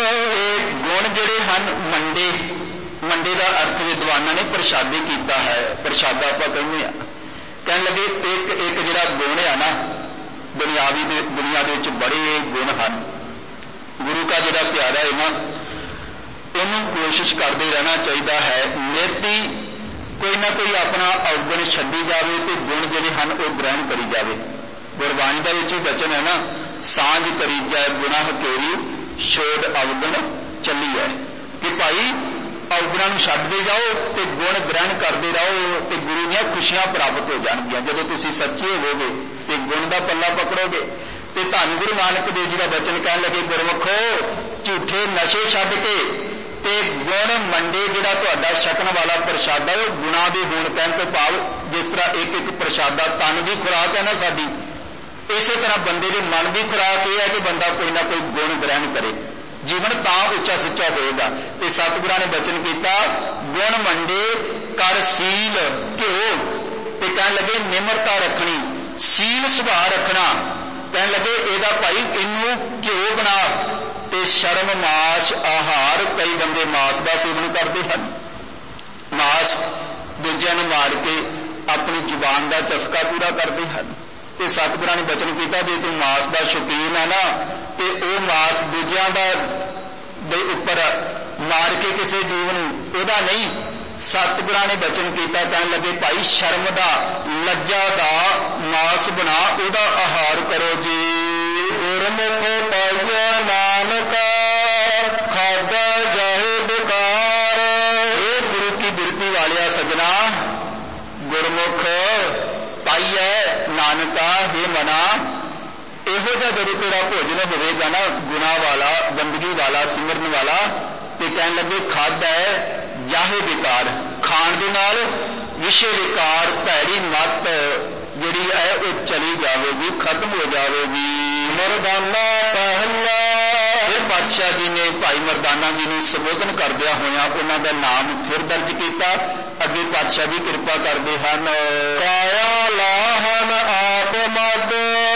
गुण जिहड़े हन मंडे, मंडे का अर्थ विद्वाना ने प्रसादी किया है। प्रसादा आपां कहने कहन लगे एक जिहड़ा गुण है ना दुनियावी दुनिया दे विच बड़े गुण हैं। गुरु का जिहड़ा प्यारा है ना इन्हूं कोशिश करते रहना चाहिए है, निरती कोई ना कोई अपना अवगुण छड्डी जावे ते गुण जिहड़े हैं वो ग्रहण करी जावे। गुरबाणी दा विच वचन है ना, सांझ करी जाए गुणा हकेरी छोड़ अवगुण चली है, कि भाई अवगुणों नूं छड्डदे जाओ ते गुण ग्रहण करते रहो ते गुरु दीआं खुशियां प्राप्त हो जाणगीआं। जदों तुसीं सच्चे होवोगे ते गुण दा पल्ला पकड़ोगे ते धन गुरु नानक देव जी का वचन कहन लगे, गुरमुखो झूठे नशे छड्ड के ते गुण मंडे जिहड़ा तुहाडा छकण वाला प्रसादा वो गुणा दे होण। कहण तो भाव जिस तरह एक एक प्रसादा तन की खुराक है ना साडी, इसे तरह बंदे के मन की खुराक यह है कि बंदा कोई ना कोई गुण ग्रहण करे, जीवन तां उच्चा सुच्चा होएगा। ते सतगुरां ने वचन किया, गुण मंडे कर सील घिओ। ते कहन लगे निमरता रखनी, सील सुभाव रखना। कहन लगे एदा भाई इनू घिओ बना ते शर्म मास आहार। कई बंदे मास का सेवन करते हैं, मास दूजिਆਂ ਨੂੰ मार के अपनी जुबान का चस्का पूरा करते हैं। ते सतगुरां ने वचन किया जे तू मास का शौकीन है ना ते वो मास दूजिਆਂ दे उपर मार के किसी जीव नूं ओदा नहीं। सतगुरां ने वचन किया, कहन लगे भाई शर्म का लज्जा का मास बना ओदा आहार करो जी। गुरमुख पाइया नानक खादा जाहे बेकार। ये गुरु की बिरती वालिया सजना, गुरमुख पाइया नानका हे मना, इहो जिहा जदों तेरा भोजन होवेगा ना गुणा वाला, बंदगी वाला, सिमरन वाला, ते कहन लगे खादा है जाहे बेकार। खाण दे नाल विषय विकार भैड़ी मत जिहड़ी है वो चली जाएगी, खत्म हो जाएगी। मरदाना पहला। फिर पातशाह जी ने भाई मरदाना जी ने संबोधन करदिया होया उन्हां दा नाम फिर दर्ज किया। अगे पातशाह जी कृपा करते हैं, काया लाहन आप मद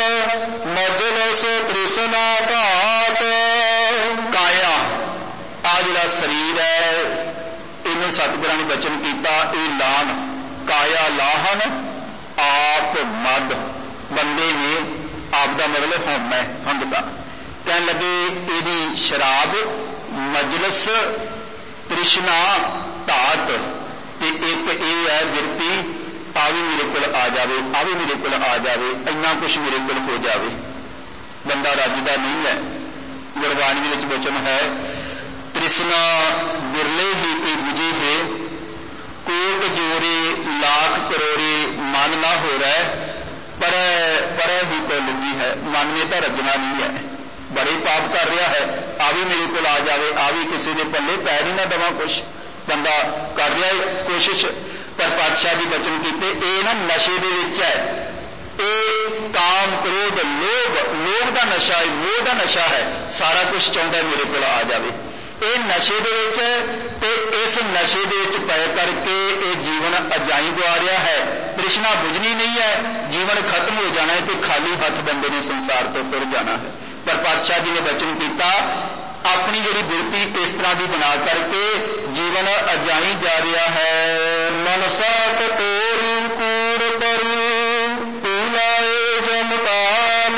मजलस तृष्णा घाट। काया आ जिहड़ा शरीर है इन्हूं सतगुरां ने वचन किया, ये लाहन काया लाहन आप मद। बंदे ने आप का मतलब हम है, हंद का। कहन लगे यदि शराब मजलस तृष्णा धात ते एक ये है बिरती, आ भी मेरे को आ जाए, आ भी मेरे को आ जाए, इन्ना कुछ मेरे को हो जाए, बंदा रजदा नहीं है। गुरबाणी में वचन है, तृष्णा बिरले ही कोई बुझी है, कोट जोरे लाख करोड़े मन ना हो रहा है, पर ही को लगी है, मन में तो रजना नहीं है, बड़े पाप कर रहा है, आ भी मेरे को आ जाए, आ भी किसी के पल्ले पैर ही ना दवा कुछ। बंदा कर रहा है कोशिश, पर पातशाह जी वचन किए ये ना नशे दे विच है, ये काम क्रोध लोभ का नशा है, मोह का नशा है, सारा कुछ चाहता है मेरे को आ जाए। ये नशे दे विच ते इस नशे दे विच पै करके ये जीवन अजाई गवा रहा है, तृष्णा बुझनी नहीं है, जीवन खत्म हो जाना है, तो खाली हथ बंदे ने संसार तो तुर जाना है। पर पातशाह जी ने वचन किया, अपनी जिहड़ी बिरती इस तरह की बना करके जीवन अजाई जा रहा है। मनसा कटोरी कूड़ करी पूलाए जमकान।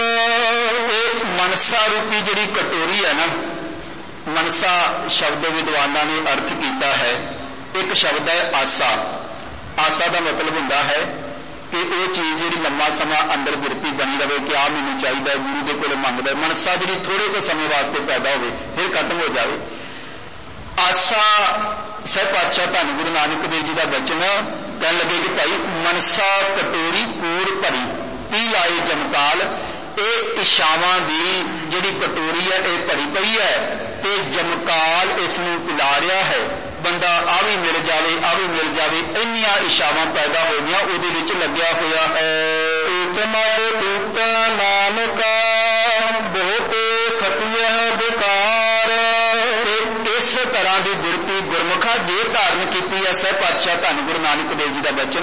मनसा रूपी जिहड़ी कटोरी है ना, मनसा शब्द विद्वानां ने अर्थ किया है, एक शब्द है आसा। आसा का मतलब हुंदा है कि वो चीज़ जिहड़ी लंबा समा अंदर बिरती बनी रहे कि आ मैनूं चाहीदा, गुरु दे कोल मंगदा। मनसा जिहड़ी थोड़े को समय वास्ते पैदा होवे फिर खत्म हो जाए। आसा सह पातशाह धन गुरु नानक देव जी का वचन कह लगे कि भाई मनसा कटोरी कूड़ भरी पी लाए जमकाल। ये इच्छावां दी जिहड़ी कटोरी है ये भरी पई है ते जमकाल इसनूं पिला रहा है। बंदा आ भी मिल जाए, आ भी मिल जाए, इन्नियां इच्छावां पैदा होईयां उहदे विच लग्या होया है। इतना टूट नानका बहुत खटिया बेकार। इस तरह की बिरती गुरमुखा जे धारण की है सह पातशाह धन गुरु नानक देव जी का वचन,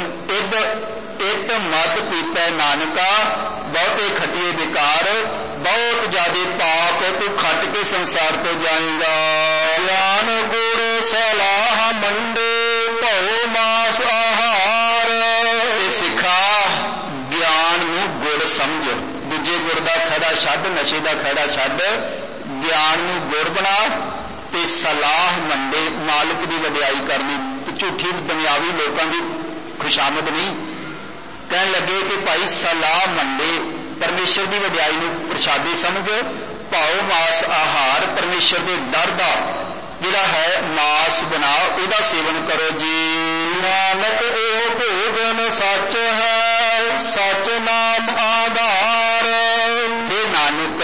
इत मत पीता नानका बहुते खटिए बेकार। बहुत ज्यादा पाप तू खट के संसार तो जाएगा। ज्ञान गुर सलाह मंडे भौ मास आहार। सिखा ज्ञान नूं गुड़ समझ, दूजे गुड़ का खड़ा छड्ड, नशे का खड़ा छड्ड, ज्ञान नूं गुड़ बना ते सलाह मंडे, मालिक की वडियाई करनी, झूठी दुनियावी लोगों की खुशामद नहीं। कहने लगे कि भाई सलाह मंडे, परमेश्वर की वडियाई नूं प्रसादी समझ, भाव मास आहार, परमेश्वर के डर का जिहड़ा है मास बना, उहदा सेवन करो जी। नानक ओ भोजन सच है, सच नाम आधार। हे नानक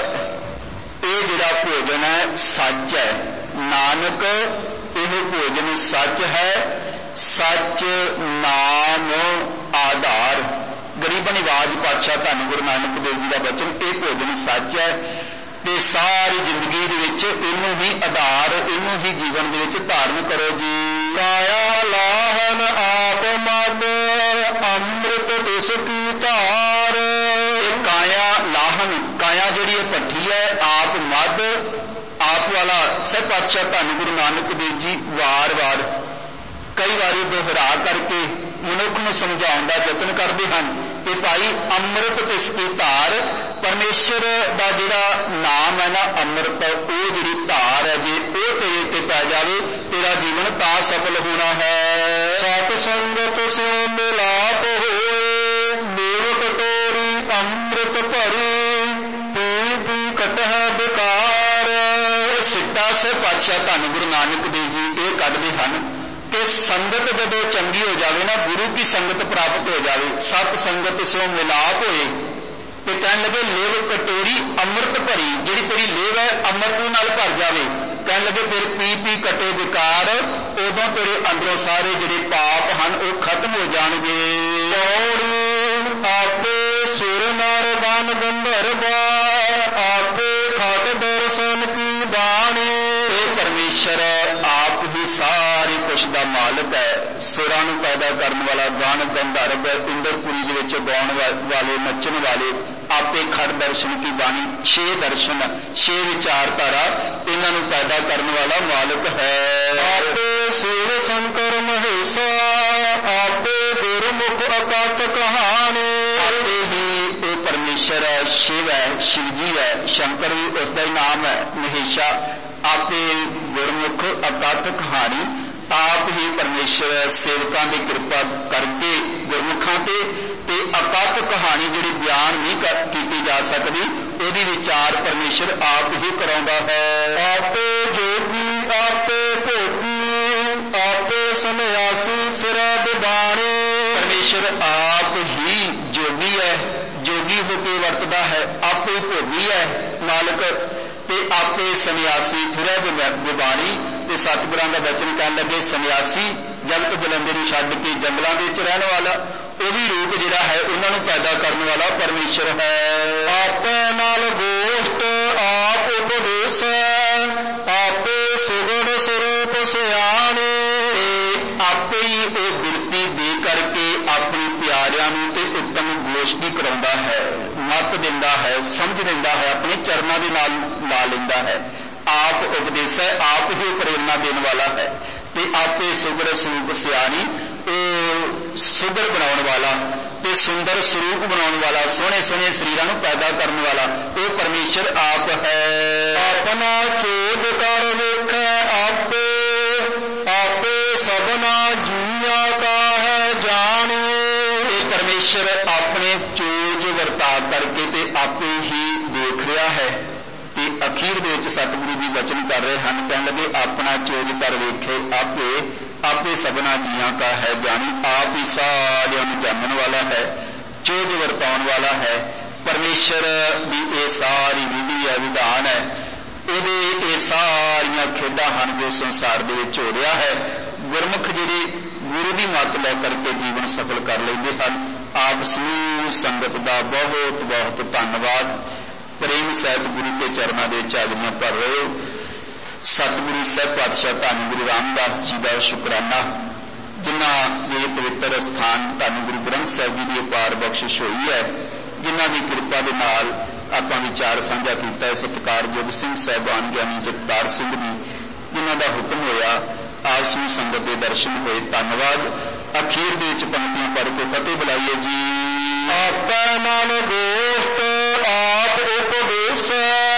ये जिहड़ा भोजन है सच है। नानक यह भोजन सच है, सच नाम आधार। गरीबन आवाज पातशाह धन गुरु नानक देव जी का वचन, ये भोजन सच है ते सारी जिंदगी दे विच इनू ही आधार, इनू ही जीवन दे विच धारण करो जी। काया लाहन आप मद अमृत तिस की धार। काया लाहन, काया जिहड़ी है भट्ठी है, आप मद, आप वाला सह पातशाह धन गुरु नानक देव जी वार वार कई बारी दोहरा करके मनुख नूं समझाउण दा यतन करते हैं कि भाई अमृत तिस की धार। परमेश्वर का जिहड़ा नाम है ना अमृत, वो जिहड़ी धार है, जे वो तेरे ते पै जावे तेरा जीवन तां सफल होना है। सत संगत सो मिलाप होए, मेव कटोरी अमृत भरी, पी कटह बेकार। सिद्धा से पातशाह धन गुरु नानक देव जी ये कढदे हन कि संगत जदों चंगी हो जाए ना, गुरु की संगत प्राप्त हो जाए, सत संगत सो मिलाप होए, तो कहने लगे लेव कटोरी अमृत भरी, जिहड़ी तेरी लेव है अमृत नाल भर जाए। कहने लगे फिर पी पी कटे बेकार, उदों तेरे अंदरों सारे जिहड़े पाप हैं वो खत्म हो जाएंगे। आपे सुर नर वन गंधर्व, आपे खट दर्शन की बाणी। परमेश्वर आप ही सारे कुछ का मालिक है, सुरां नूं पैदा करने वाला, गण गंधर्व इंद्रपुरी दे विच गाउण वाले, नचन वाले, आपे खट दर्शन की बाणी, 6 दर्शन 6 विचारधारा इन्हां नूं पैदा करने वाला मालिक है। आपे शिव शंकर महेशा, आपे गुरमुख अकथ कहानी। आपे ही ये परमेश्वर है, शिव है, शिव जी है, शंकर भी उसका ही नाम है, महेशा आपे गुरमुख अकथ कहानी। आप ही परमेश्वर सेवकों की कृपा करके गुरमुखां ते अकथ कहानी जिहड़ी बयान नहीं की जा सकती, उहदी विचार परमेश्वर आप ही कराउंदा है। आपे जोगी आपे भोगी, आपे सन्यासी फिरै बिबाणे। परमेश्वर आप ही जोगी है, जोगी होके वरतदा है, आपे भोगी है मालिक, ते आपे सन्यासी फिरै बिबाणी। ते सतगुरां दा वचन कहन लगे सन्यासी जगत जलंधे नूं छड्ड के जंगलां दे विच रहण वाला, वो भी रूप जिहड़ा है उन्हां नूं पैदा करने वाला परमेश्वर है। आपे नाल गोष्ठ आप उपदेश, आपे सुगुण स्वरूप सियाणे। आपे ही वो बिरती दे करके अपने प्यारियां नूं ते उत्तम गोष्ठी कराउंदा है, मत दिंदा है, समझ दिंदा है, अपने चरनां दे नाल ला लैंदा है। आप उपदेश है, आप ही प्रेरणा देने वाला है। ते आपे सुगर स्वरूप सियाणी, सुगर बनाने वाला, ਤੇ ਸੁੰਦਰ ਸਰੂਪ ਬਣਾਉਣ ਵਾਲਾ, ਸੋਹਣੇ ਸੋਹਣੇ ਸਰੀਰਾਂ ਨੂੰ ਪੈਦਾ ਕਰਨ ਵਾਲਾ ਉਹ ਪਰਮੇਸ਼ਰ ਆਪ ਹੈ। ਆਪਣਾ ਚੋਜ ਕਰ ਵੇਖੈ ਆਪੇ, ਆਪੇ ਸਭਨਾ ਜੀਆਂ ਕਾ ਹੈ ਜਾਣੋ। ਇਹ ਪਰਮੇਸ਼ਰ ਆਪਣੇ ਚੋਜ ਵਰਤਾ ਕਰਕੇ ਤੇ ਆਪੇ ਹੀ ਦੇਖ ਰਿਹਾ ਹੈ। ਤੇ ਅਖੀਰ ਦੇ ਵਿੱਚ ਸਤਿਗੁਰੂ ਜੀ ਵਚਨ ਕਰ ਰਹੇ ਹਨ, ਕਹਿਣ ਲੱਗੇ ਆਪਣਾ ਚੋਜ ਕਰ ਵੇਖੇ ਆਪੇ, ਆਪੇ ਸਭਨਾ ਜੀਆਂ ਕਾ ਹੈ ਜਾਣੀ। ਆਪ ਹੀ ਸਾਰਿਆਂ ਨੂੰ ਜਾਣਨ ਵਾਲਾ ਹੈ, ਚੋਜ ਵਰਤਾਉਣ ਵਾਲਾ ਹੈ। ਪਰਮੇਸ਼ਰ ਦੀ ਇਹ ਸਾਰੀ ਵਿਧੀ ਹੈ, ਵਿਧਾਨ ਹੈ, ਉਹਦੇ ਇਹ ਸਾਰੀਆਂ ਖੇਡਾਂ ਹਨ ਜੋ ਸੰਸਾਰ ਦੇ ਵਿੱਚ ਹੋ ਰਿਹਾ ਹੈ। ਗੁਰਮੁਖ ਜਿਹੜੇ ਗੁਰੂ ਦੀ ਮੱਤ ਲੈ ਕਰਕੇ ਜੀਵਨ ਸਫਲ ਕਰ ਲੈਂਦੇ ਹਨ। ਆਪ ਸਮੂਹ ਸੰਗਤ ਦਾ ਬਹੁਤ ਬਹੁਤ ਧੰਨਵਾਦ। ਪ੍ਰੇਮ ਸਹਿਤ ਗੁਰੂ ਦੇ ਚਰਨਾਂ ਦੇ ਵਿੱਚ ਹਾਜ਼ਰੀਆਂ ਭਰ ਰਹੇ ਹੋ। ਸਤਿਗੁਰੂ ਸਾਹਿਬ ਪਾਤਸ਼ਾਹ ਧੰਨ ਗੁਰੂ ਰਾਮਦਾਸ ਜੀ ਦਾ ਸ਼ੁਕਰਾਨਾ, ਜਿਨ੍ਹਾਂ ਦੇ ਪਵਿੱਤਰ ਸਥਾਨ ਧੰਨ ਗੁਰੂ ਗ੍ਰੰਥ ਸਾਹਿਬ ਜੀ ਦੀ ਅਪਾਰ ਬਖਸ਼ਿਸ਼ ਹੋਈ ਹੈ, ਜਿਨ੍ਹਾਂ ਦੀ ਕਿਰਪਾ ਦੇ ਨਾਲ ਆਪਾਂ ਵਿਚਾਰ ਸਾਂਝਾ ਕੀਤਾ ਹੈ। ਸਤਿਕਾਰਯੋਗ ਸਿੰਘ ਸਾਹਿਬਾਨ ਗਿਆਨੀ ਜਗਤਾਰ ਸਿੰਘ ਜੀ, ਜਿਨ੍ਹਾਂ ਦਾ ਹੁਕਮ ਹੋਇਆ ਆਪ ਸਮੂਹ ਸੰਗਤ ਦੇ ਦਰਸ਼ਨ ਹੋਏ। ਧੰਨਵਾਦ। ਅਖੀਰ ਦੇ ਵਿੱਚ ਪੰਕਤੀਆਂ ਪੜ੍ਹ ਕੇ ਫਤਿਹ ਬੁਲਾਈਏ ਜੀ। ਆਪੈ ਮਨ ਦੋਸਤ ਆਪ ਉਪਦੇਸੈ,